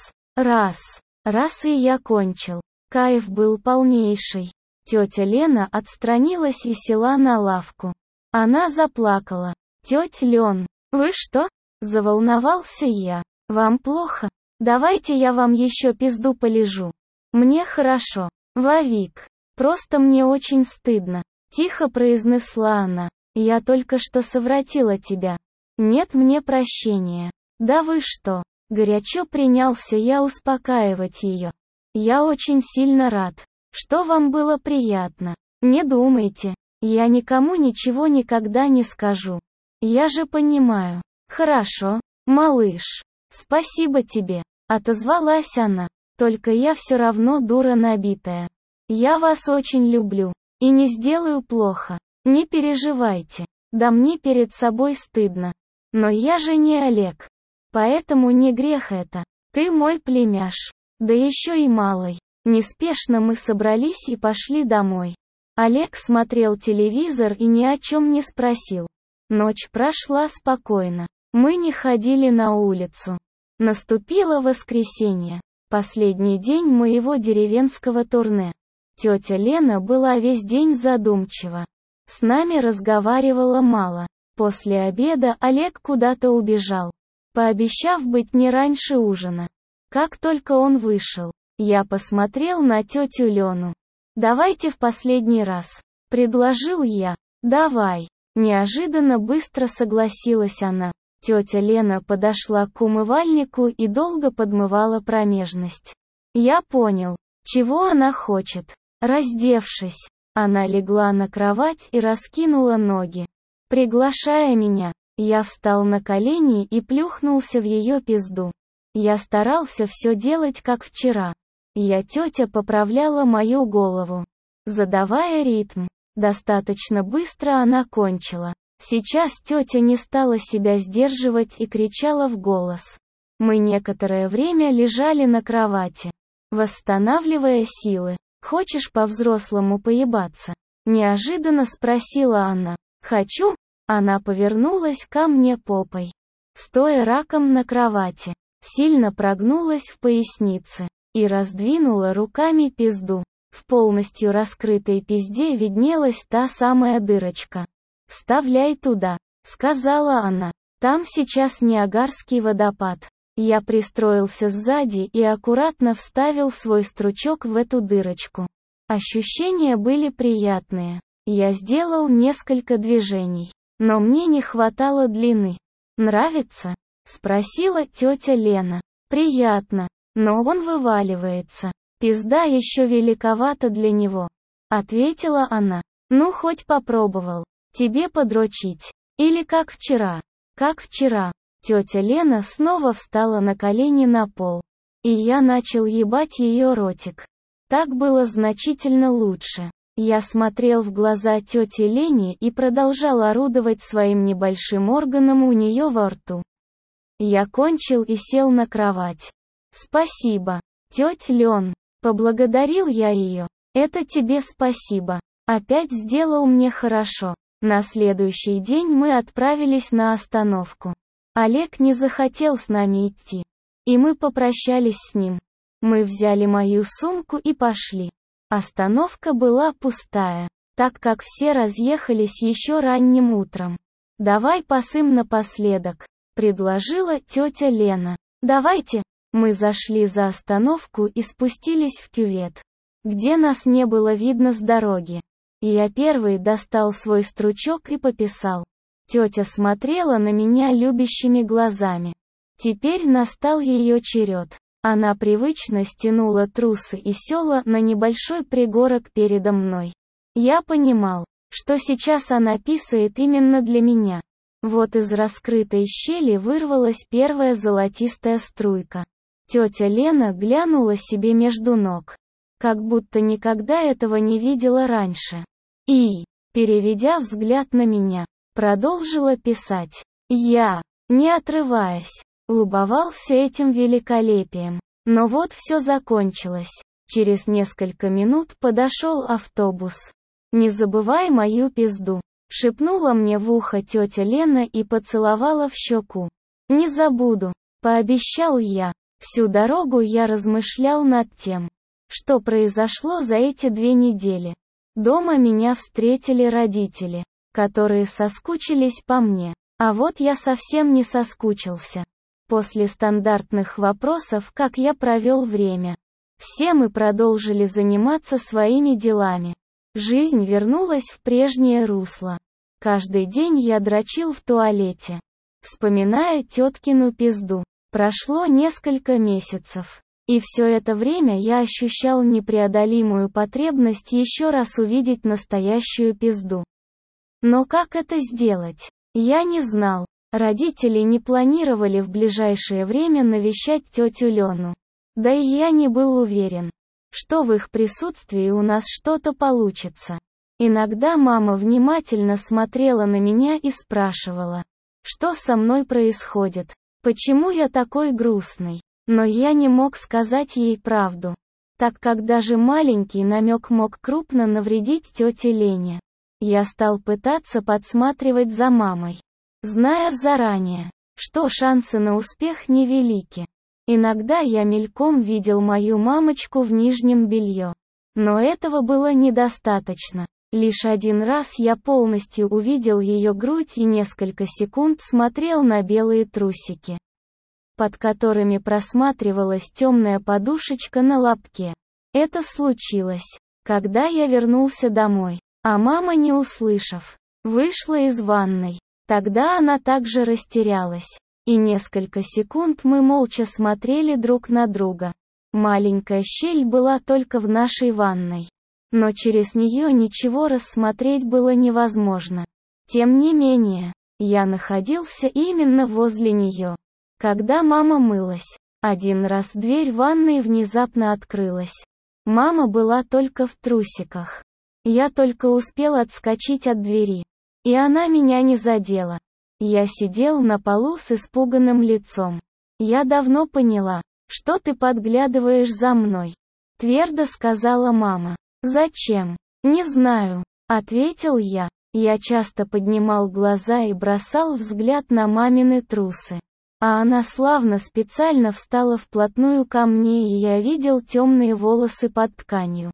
S1: и я кончил. Кайф был полнейший. Тетя Лена отстранилась и села на лавку. Она заплакала. «Тетя Лен, вы что?» — заволновался я. «Вам плохо? Давайте я вам еще пизду полижу». «Мне хорошо. Вовик. Просто мне очень стыдно», — тихо произнесла она. «Я только что совратила тебя. Нет мне прощения». «Да вы что?» — горячо принялся я успокаивать ее. «Я очень сильно рад, что вам было приятно. Не думайте, я никому ничего никогда не скажу. Я же понимаю». «Хорошо, малыш. Спасибо тебе», — отозвалась она. «Только я все равно дура набитая. Я вас очень люблю. И не сделаю плохо. Не переживайте. Да мне перед собой стыдно. Но я же не Олег. Поэтому не грех это. Ты мой племяш. Да еще и малый». Неспешно мы собрались и пошли домой. Олег смотрел телевизор и ни о чем не спросил. Ночь прошла спокойно. Мы не ходили на улицу. Наступило воскресенье. Последний день моего деревенского турне. Тетя Лена была весь день задумчива. С нами разговаривала мало. После обеда Олег куда-то убежал, пообещав быть не раньше ужина. Как только он вышел, я посмотрел на тетю Лену. «Давайте в последний раз», — предложил я. «Давай». Неожиданно быстро согласилась она. Тетя Лена подошла к умывальнику и долго подмывала промежность. Я понял, чего она хочет. Раздевшись, она легла на кровать и раскинула ноги. Приглашая меня, я встал на колени и плюхнулся в ее пизду. Я старался все делать как вчера. Тетя поправляла мою голову, задавая ритм. Достаточно быстро она кончила. Сейчас тетя не стала себя сдерживать и кричала в голос. Мы некоторое время лежали на кровати, восстанавливая силы. «Хочешь по-взрослому поебаться?» — неожиданно спросила она. «Хочу». Она повернулась ко мне попой, стоя раком на кровати, сильно прогнулась в пояснице и раздвинула руками пизду. В полностью раскрытой пизде виднелась та самая дырочка. «Вставляй туда», — сказала она. «Там сейчас Ниагарский водопад». Я пристроился сзади и аккуратно вставил свой стручок в эту дырочку. Ощущения были приятные. Я сделал несколько движений, но мне не хватало длины. «Нравится?» — спросила тетя Лена. «Приятно, но он вываливается. Пизда еще великовата для него», — ответила она. «Ну хоть попробовал. Тебе подрочить. Или как вчера?» «Как вчера». Тетя Лена снова встала на колени на пол. И я начал ебать ее ротик. Так было значительно лучше. Я смотрел в глаза тете Лене и продолжал орудовать своим небольшим органом у нее во рту. Я кончил и сел на кровать. «Спасибо, тетя Лен», — поблагодарил я ее. «Это тебе спасибо. Опять сделал мне хорошо». На следующий день мы отправились на остановку. Олег не захотел с нами идти. И мы попрощались с ним. Мы взяли мою сумку и пошли. Остановка была пустая, так как все разъехались еще ранним утром. «Давай посым напоследок», — предложила тетя Лена. «Давайте». Мы зашли за остановку и спустились в кювет, где нас не было видно с дороги. Я первый достал свой стручок и пописал. Тетя смотрела на меня любящими глазами. Теперь настал ее черед. Она привычно стянула трусы и села на небольшой пригорок передо мной. Я понимал, что сейчас она писает именно для меня. Вот из раскрытой щели вырвалась первая золотистая струйка. Тетя Лена глянула себе между ног, как будто никогда этого не видела раньше. И, переведя взгляд на меня, продолжила писать. Я, не отрываясь, любовался этим великолепием. Но вот все закончилось. Через несколько минут подошел автобус. «Не забывай мою пизду», — шепнула мне в ухо тетя Лена и поцеловала в щеку. «Не забуду», — пообещал я. Всю дорогу я размышлял над тем, что произошло за эти 2 недели. Дома меня встретили родители, которые соскучились по мне. А вот я совсем не соскучился. После стандартных вопросов, как я провел время, все мы продолжили заниматься своими делами. Жизнь вернулась в прежнее русло. Каждый день я дрочил в туалете, вспоминая теткину пизду. Прошло несколько месяцев, и все это время я ощущал непреодолимую потребность еще раз увидеть настоящую пизду. Но как это сделать? Я не знал. Родители не планировали в ближайшее время навещать тетю Лену. Да и я не был уверен, что в их присутствии у нас что-то получится. Иногда мама внимательно смотрела на меня и спрашивала, что со мной происходит. Почему я такой грустный? Но я не мог сказать ей правду, так как даже маленький намек мог крупно навредить тете Лене. Я стал пытаться подсматривать за мамой, зная заранее, что шансы на успех невелики. Иногда я мельком видел мою мамочку в нижнем белье. Но этого было недостаточно. Лишь один раз я полностью увидел ее грудь и несколько секунд смотрел на белые трусики, под которыми просматривалась темная подушечка на лобке. Это случилось, когда я вернулся домой, а мама, не услышав, вышла из ванной. Тогда она также растерялась, и несколько секунд мы молча смотрели друг на друга. Маленькая щель была только в нашей ванной, но через нее ничего рассмотреть было невозможно. Тем не менее, я находился именно возле нее. Когда мама мылась, один раз дверь ванной внезапно открылась. Мама была только в трусиках. Я только успел отскочить от двери, и она меня не задела. Я сидел на полу с испуганным лицом. «Я давно поняла, что ты подглядываешь за мной», — твердо сказала мама. «Зачем?» «Не знаю», — ответил я. Я часто поднимал глаза и бросал взгляд на мамины трусы. А она славно специально встала вплотную ко мне, и я видел темные волосы под тканью.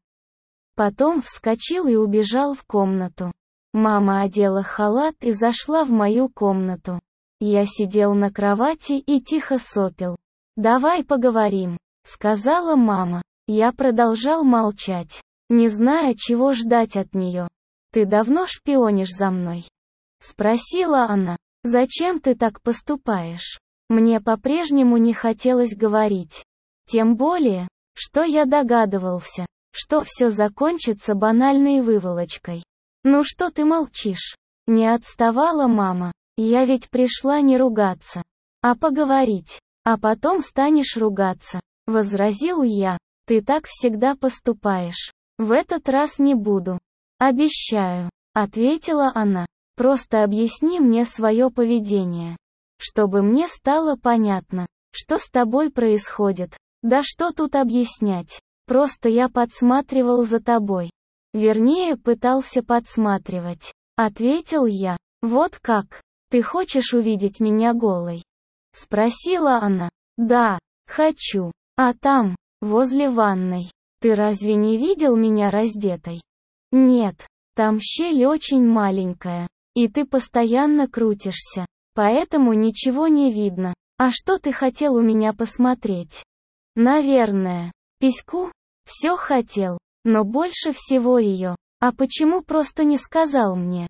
S1: Потом вскочил и убежал в комнату. Мама одела халат и зашла в мою комнату. Я сидел на кровати и тихо сопел. «Давай поговорим», — сказала мама. Я продолжал молчать, не зная, чего ждать от нее. «Ты давно шпионишь за мной?» — спросила она. «Зачем ты так поступаешь?» Мне по-прежнему не хотелось говорить. Тем более, что я догадывался, что все закончится банальной выволочкой. «Ну что ты молчишь?» Не отставала мама. «Я ведь пришла не ругаться, а поговорить. А потом станешь ругаться», — возразил я. «Ты так всегда поступаешь. В этот раз не буду. Обещаю», — ответила она. «Просто объясни мне свое поведение, чтобы мне стало понятно, что с тобой происходит». «Да что тут объяснять? Просто я подсматривал за тобой. Вернее, пытался подсматривать», — ответил я. «Вот как? Ты хочешь увидеть меня голой?» — спросила она. «Да», Хочу. А там, возле ванной. Ты разве не видел меня раздетой? Нет. Там щель очень маленькая. И ты постоянно крутишься. Поэтому ничего не видно. А что ты хотел у меня посмотреть? Наверное. Письку? Все хотел. Но больше всего ее. А почему просто не сказал мне?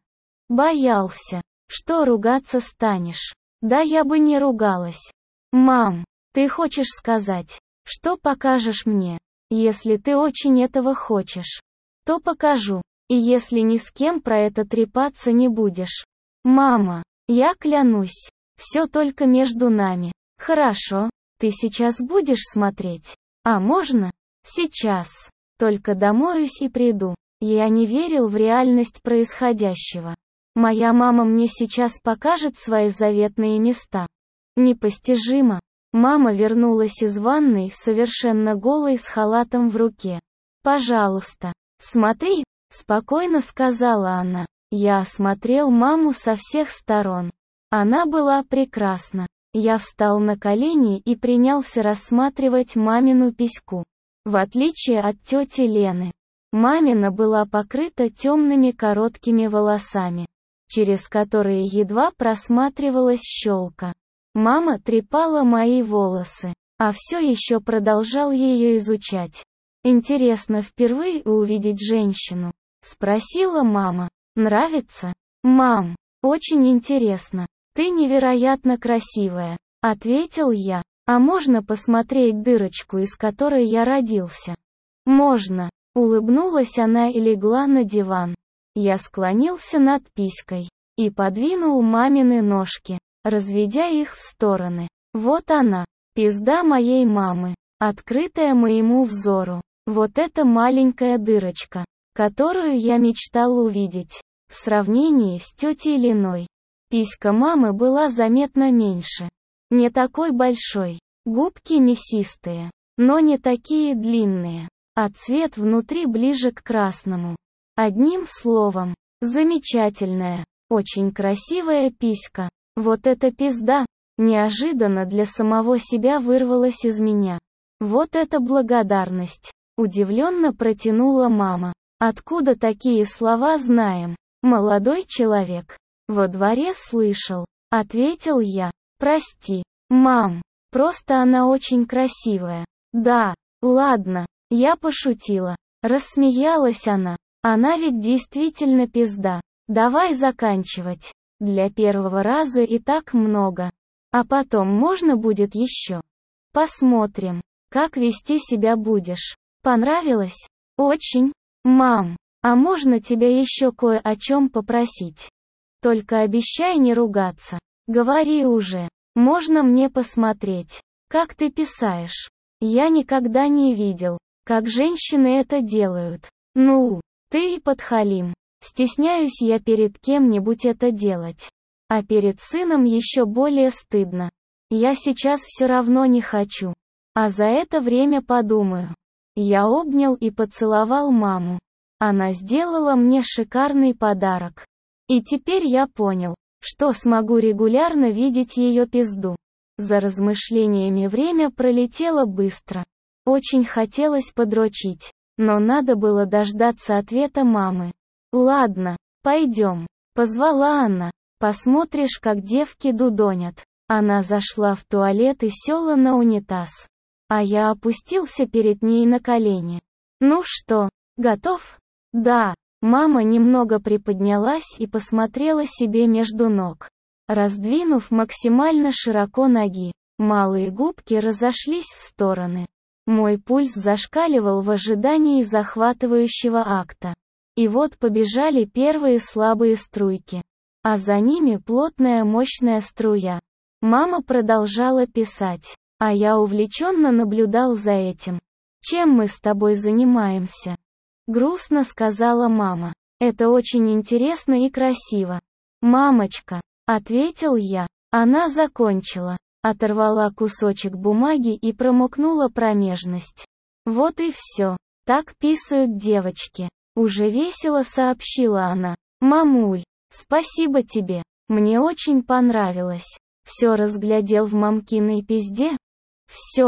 S1: Боялся, что ругаться станешь. Да я бы не ругалась. Мам, ты хочешь сказать, что покажешь мне? Если ты очень этого хочешь, то покажу. И если ни с кем про это трепаться не будешь. Мама, я клянусь, все только между нами. Хорошо, ты сейчас будешь смотреть? А можно? Сейчас. Только домоюсь и приду. Я не верил в реальность происходящего. Моя мама мне сейчас покажет свои заветные места. Непостижимо. Мама вернулась из ванной совершенно голой с халатом в руке. «Пожалуйста, смотри», — спокойно сказала она. Я осмотрел маму со всех сторон. Она была прекрасна. Я встал на колени и принялся рассматривать мамину письку. В отличие от тети Лены, мамина была покрыта темными короткими волосами, через которые едва просматривалась щелка. Мама трепала мои волосы, а все еще продолжал ее изучать. «Интересно впервые увидеть женщину?» — спросила мама. «Нравится?» «Мам, очень интересно. Ты невероятно красивая», — ответил я. «А можно посмотреть дырочку, из которой я родился?» «Можно», — улыбнулась она и легла на диван. Я склонился над писькой и подвинул мамины ножки, разведя их в стороны. Вот она, пизда моей мамы, открытая моему взору. Вот эта маленькая дырочка, которую я мечтал увидеть. В сравнении с тетей Леной, писька мамы была заметно меньше. Не такой большой. Губки мясистые, но не такие длинные. А цвет внутри ближе к красному. Одним словом, замечательная, очень красивая писька. Вот эта пизда, неожиданно для самого себя вырвалась из меня. Вот это благодарность. Удивленно протянула мама. Откуда такие слова знаем? Молодой человек. Во дворе слышал. Ответил я. Прости, мам. Просто она очень красивая. Да, ладно, я пошутила. Рассмеялась она. Она ведь действительно пизда. Давай заканчивать. Для первого раза и так много. А потом можно будет еще. Посмотрим, как вести себя будешь. Понравилось? Очень. Мам, а можно тебя еще кое о чем попросить? Только обещай не ругаться. Говори уже. Можно мне посмотреть, как ты писаешь? Я никогда не видел, как женщины это делают. Ну, ты и подхалим. Стесняюсь я перед кем-нибудь это делать. А перед сыном еще более стыдно. Я сейчас все равно не хочу. А за это время подумаю. Я обнял и поцеловал маму. Она сделала мне шикарный подарок. И теперь я понял, что смогу регулярно видеть ее пизду. За размышлениями время пролетело быстро. Очень хотелось подрочить, но надо было дождаться ответа мамы. «Ладно, пойдем», — позвала она. «Посмотришь, как девки дудонят». Она зашла в туалет и села на унитаз. А я опустился перед ней на колени. «Ну что, готов?» «Да». Мама немного приподнялась и посмотрела себе между ног. Раздвинув максимально широко ноги, малые губки разошлись в стороны. Мой пульс зашкаливал в ожидании захватывающего акта. И вот побежали первые слабые струйки. А за ними плотная мощная струя. Мама продолжала писать, а я увлеченно наблюдал за этим. «Чем мы с тобой занимаемся?» Грустно сказала мама. «Это очень интересно и красиво». «Мамочка», — ответил я. Она закончила, оторвала кусочек бумаги и промокнула промежность. «Вот и все. Так писают девочки». Уже весело сообщила она. «Мамуль, спасибо тебе. Мне очень понравилось. Все разглядел в мамкиной пизде?» «Все»,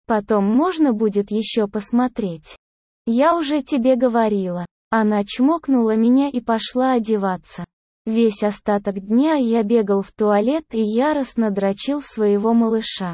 S1: Потом можно будет еще посмотреть. Я уже тебе говорила. Она чмокнула меня и пошла одеваться. Весь остаток дня я бегал в туалет и яростно дрочил своего малыша.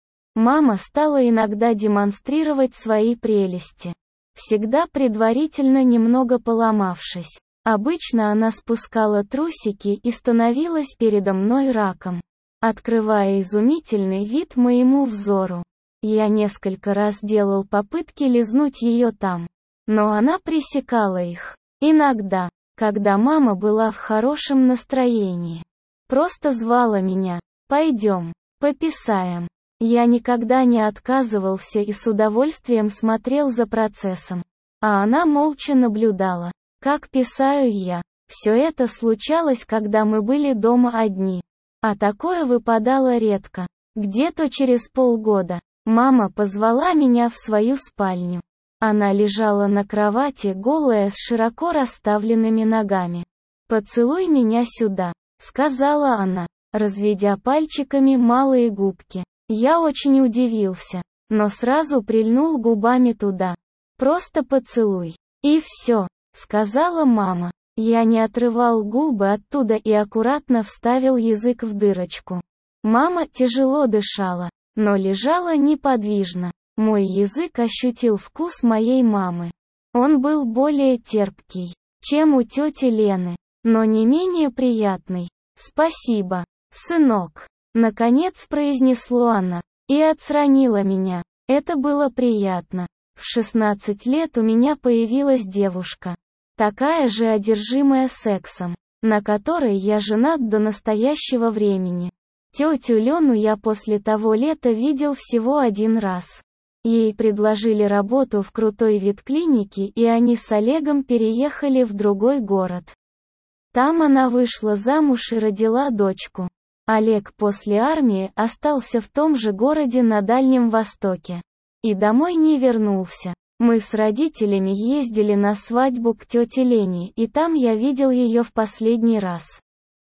S1: Мама стала иногда демонстрировать свои прелести. Всегда предварительно немного поломавшись. Обычно она спускала трусики и становилась передо мной раком, открывая изумительный вид моему взору. Я несколько раз делал попытки лизнуть ее там, но она пресекала их. Иногда, когда мама была в хорошем настроении, просто звала меня: «Пойдем, пописаем». Я никогда не отказывался и с удовольствием смотрел за процессом, а она молча наблюдала, как писаю я. Все это случалось, когда мы были дома одни. А такое выпадало редко. Где-то через полгода мама позвала меня в свою спальню. Она лежала на кровати голая с широко расставленными ногами. «Поцелуй меня сюда», — сказала она, разведя пальчиками малые губки. Я очень удивился, но сразу прильнул губами туда. «Просто поцелуй. И все», — сказала мама. Я не отрывал губы оттуда и аккуратно вставил язык в дырочку. Мама тяжело дышала, но лежала неподвижно. Мой язык ощутил вкус моей мамы. Он был более терпкий, чем у тети Лены, но не менее приятный. «Спасибо, сынок», — наконец произнесла она, и отстранила меня. Это было приятно. В 16 лет у меня появилась девушка, такая же одержимая сексом, на которой я женат до настоящего времени. Тетю Лену я после того лета видел всего один раз. Ей предложили работу в крутой ветклинике, и они с Олегом переехали в другой город. Там она вышла замуж и родила дочку. Олег после армии остался в том же городе на Дальнем Востоке. И домой не вернулся. Мы с родителями ездили на свадьбу к тете Лене, и там я видел ее в последний раз.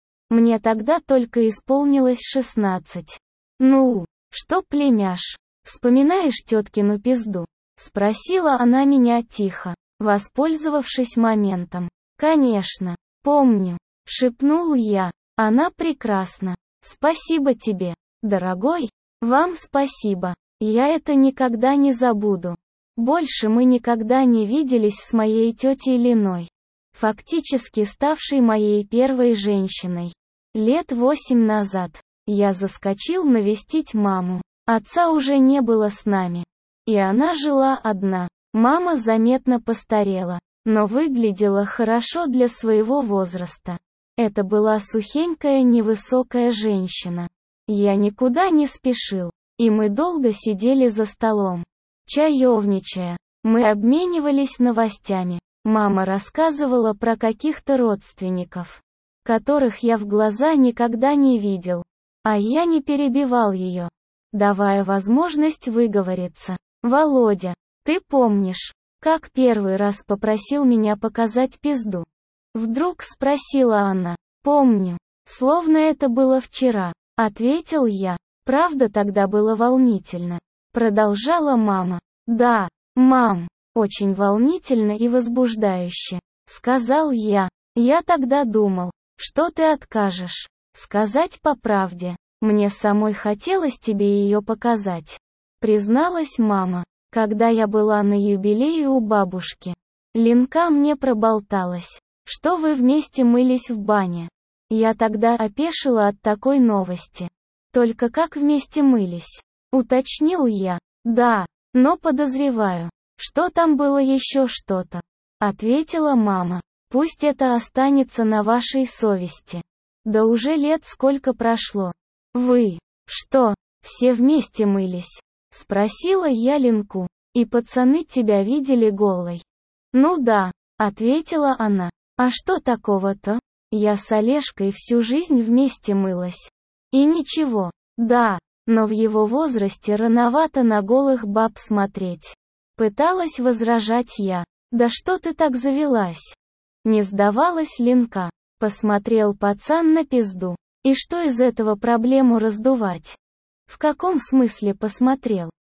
S1: Мне тогда только исполнилось 16. «Ну, что, племяш, вспоминаешь теткину пизду?» — спросила она меня тихо, воспользовавшись моментом. «Конечно, помню», — шепнул я. «Она прекрасна. Спасибо тебе, дорогой. Вам спасибо. Я это никогда не забуду». Больше мы никогда не виделись с моей тетей Леной, фактически ставшей моей первой женщиной. Лет 8 назад я заскочил навестить маму. Отца уже не было с нами, и она жила одна. Мама заметно постарела, но выглядела хорошо для своего возраста. Это была сухенькая невысокая женщина. Я никуда не спешил, и мы долго сидели за столом, чаевничая. Мы обменивались новостями. Мама рассказывала про каких-то родственников, которых я в глаза никогда не видел. А я не перебивал ее, давая возможность выговориться. «Володя, ты помнишь, как первый раз попросил меня показать пизду?» Вдруг спросила она. «Помню. Словно это было вчера», — ответил я. «Правда, тогда было волнительно?» Продолжала мама. «Да, мам, очень волнительно и возбуждающе», — сказал я. «Я тогда думал, что ты откажешь. Сказать по правде, мне самой хотелось тебе ее показать», — призналась мама, когда я была на юбилее у бабушки. Ленка мне проболталась, что вы вместе мылись в бане. Я тогда опешила от такой новости. «Только как вместе мылись?» — уточнил я. «Да, но подозреваю, что там было еще что-то», — ответила мама. «Пусть это останется на вашей совести. Да уже лет сколько прошло. Вы, что, все вместе мылись?» — спросила я Ленку. «И пацаны тебя видели голой?» «Ну да», — ответила она. «А что такого-то? Я с Олежкой всю жизнь вместе мылась. И ничего, да, но в его возрасте рановато на голых баб смотреть». Пыталась возражать я. «Да что ты так завелась?» Не сдавалась Ленка. Посмотрел пацан на пизду. И что из этого проблему раздувать? В каком смысле посмотрел?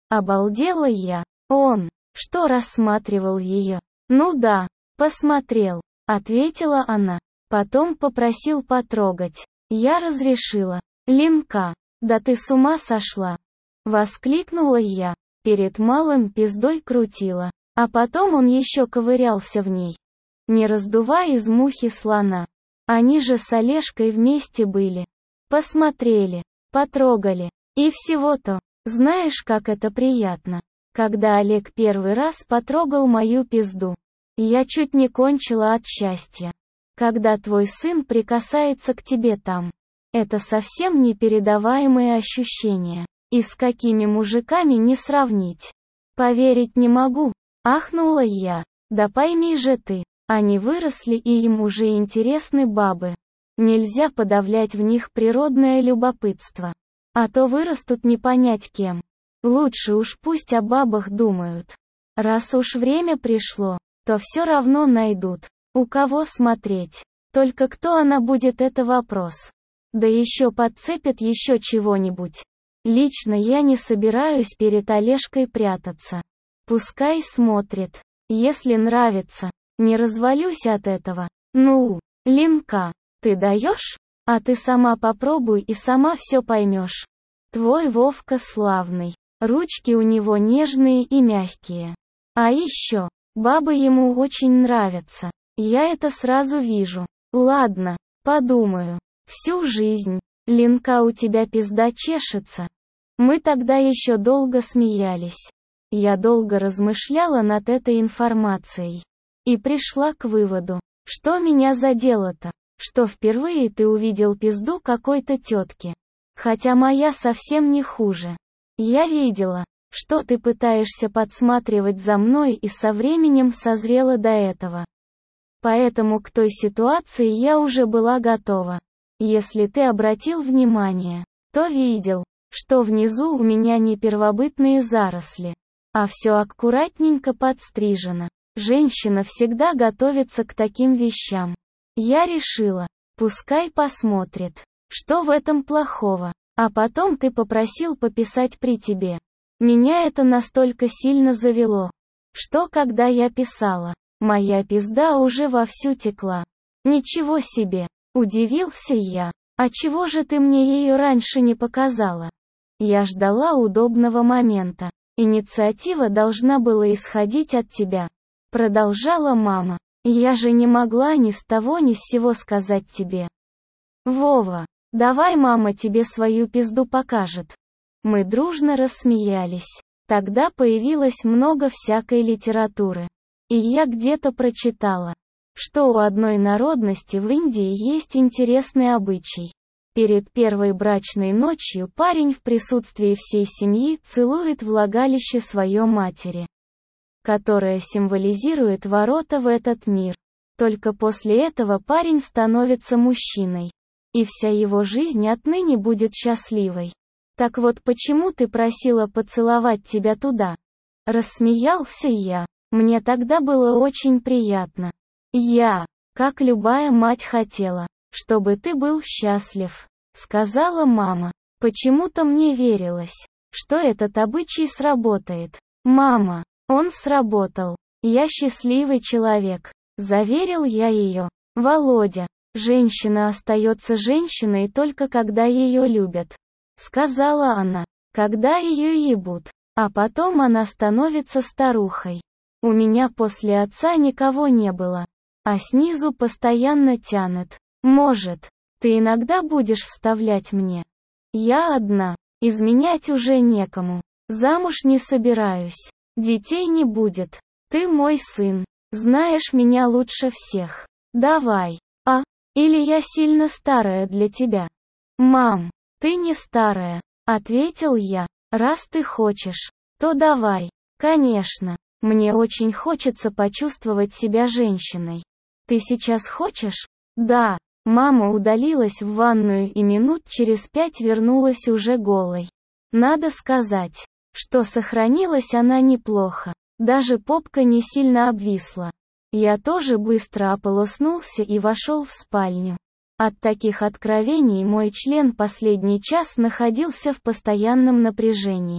S1: Обалдела я. Он, что рассматривал ее? Ну да, посмотрел, ответила она. Потом попросил потрогать. Я разрешила. Ленка, да ты с ума сошла? Воскликнула я. Перед малым пиздой крутила. А потом он еще ковырялся в ней. Не раздувай из мухи слона. Они же с Олежкой вместе были. Посмотрели, потрогали. И всего-то. Знаешь, как это приятно. Когда Олег первый раз потрогал мою пизду. Я чуть не кончила от счастья. Когда твой сын прикасается к тебе там. Это совсем непередаваемые ощущения. И с какими мужиками не сравнить. Поверить не могу. Ахнула я. Да пойми же ты, они выросли и им уже интересны бабы. Нельзя подавлять в них природное любопытство. А то вырастут не понять кем. Лучше уж пусть о бабах думают. Раз уж время пришло, то все равно найдут, у кого смотреть. Только кто она будет, это вопрос. Да еще подцепит еще чего-нибудь. Лично я не собираюсь перед Олежкой прятаться. Пускай смотрит. Если нравится, не развалюсь от этого. Ну, Ленка, ты даешь? А ты сама попробуй и сама все поймешь. Твой Вовка славный. Ручки у него нежные и мягкие. А еще, бабы ему очень нравятся. Я это сразу вижу. Ладно, подумаю. Всю жизнь. Ленка, у тебя пизда чешется. Мы тогда еще долго смеялись. Я долго размышляла над этой информацией. И пришла к выводу, что меня задело-то, что впервые ты увидел пизду какой-то тетки. Хотя моя совсем не хуже. Я видела, что ты пытаешься подсматривать за мной и со временем созрела до этого. Поэтому к той ситуации я уже была готова. Если ты обратил внимание, то видел, что внизу у меня не первобытные заросли, а все аккуратненько подстрижено. Женщина всегда готовится к таким вещам. Я решила, пускай посмотрит, что в этом плохого. А потом ты попросил пописать при тебе. Меня это настолько сильно завело, что когда я писала, моя пизда уже вовсю текла. Ничего себе, удивился я. А чего же ты мне ее раньше не показала? Я ждала удобного момента. Инициатива должна была исходить от тебя. Продолжала мама. Я же не могла ни с того ни с сего сказать тебе. Вова, давай мама тебе свою пизду покажет. Мы дружно рассмеялись. Тогда появилось много всякой литературы. И я где-то прочитала, что у одной народности в Индии есть интересный обычай. Перед первой брачной ночью парень в присутствии всей семьи целует влагалище своей матери, которая символизирует ворота в этот мир. Только после этого парень становится мужчиной. И вся его жизнь отныне будет счастливой. Так вот почему ты просила поцеловать тебя туда? Рассмеялся я. Мне тогда было очень приятно. Я, как любая мать, хотела, чтобы ты был счастлив, сказала мама. Почему-то мне верилось, что этот обычай сработает. Мама, он сработал. Я счастливый человек, заверил я ее. Володя, женщина остается женщиной только когда ее любят, сказала она. Когда ее ебут, а потом она становится старухой. У меня после отца никого не было, а снизу постоянно тянет. Может, ты иногда будешь вставлять мне? Я одна, изменять уже некому. Замуж не собираюсь, детей не будет. Ты мой сын, знаешь меня лучше всех. Давай. Или я сильно старая для тебя? Мам, ты не старая, ответил я. Раз ты хочешь, то давай. Конечно, мне очень хочется почувствовать себя женщиной. Ты сейчас хочешь? Да. Мама удалилась в ванную и минут через 5 вернулась уже голой. Надо сказать, что сохранилась она неплохо. Даже попка не сильно обвисла. Я тоже быстро ополоснулся и вошел в спальню. От таких откровений мой член последний час находился в постоянном напряжении.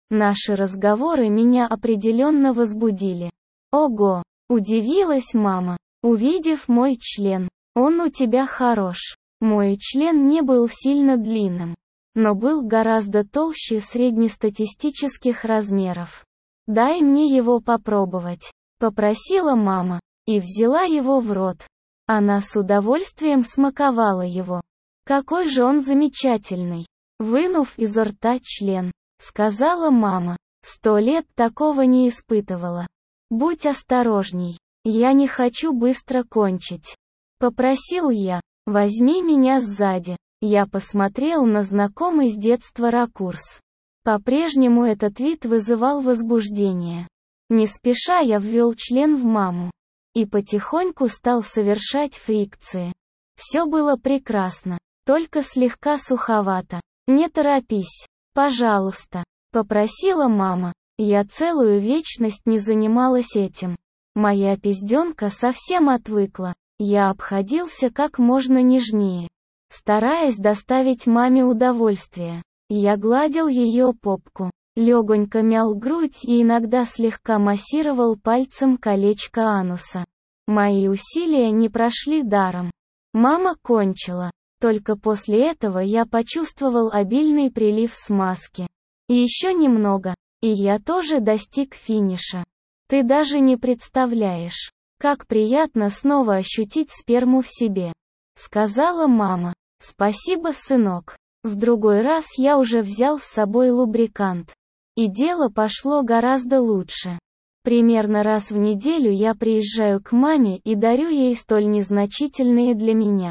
S1: Наши разговоры меня определенно возбудили. Ого! Удивилась мама, увидев мой член. Он у тебя хорош. Мой член не был сильно длинным, но был гораздо толще среднестатистических размеров. Дай мне его попробовать, попросила мама, и взяла его в рот. Она с удовольствием смаковала его. Какой же он замечательный! Вынув изо рта член, сказала мама, 100 лет такого не испытывала. Будь осторожней, я не хочу быстро кончить. Попросил я, возьми меня сзади. Я посмотрел на знакомый с детства ракурс. По-прежнему этот вид вызывал возбуждение. Не спеша я ввел член в маму. И потихоньку стал совершать фрикции. Все было прекрасно, только слегка суховато. Не торопись, пожалуйста, попросила мама. Я целую вечность не занималась этим. Моя пизденка совсем отвыкла. Я обходился как можно нежнее, стараясь доставить маме удовольствие. Я гладил ее попку, легонько мял грудь и иногда слегка массировал пальцем колечко ануса. Мои усилия не прошли даром. Мама кончила. Только после этого я почувствовал обильный прилив смазки. И еще немного, и я тоже достиг финиша. Ты даже не представляешь, как приятно снова ощутить сперму в себе, сказала мама. Спасибо, сынок. В другой раз я уже взял с собой лубрикант. И дело пошло гораздо лучше. Примерно раз в неделю я приезжаю к маме и дарю ей столь незначительные для меня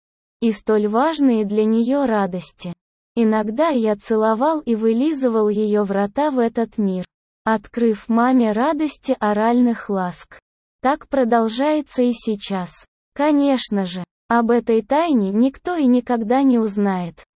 S1: и столь важные для нее радости. Иногда я целовал и вылизывал ее врата в этот мир, открыв маме радости оральных ласк. Так продолжается и сейчас. Конечно же, об этой тайне никто и никогда не узнает.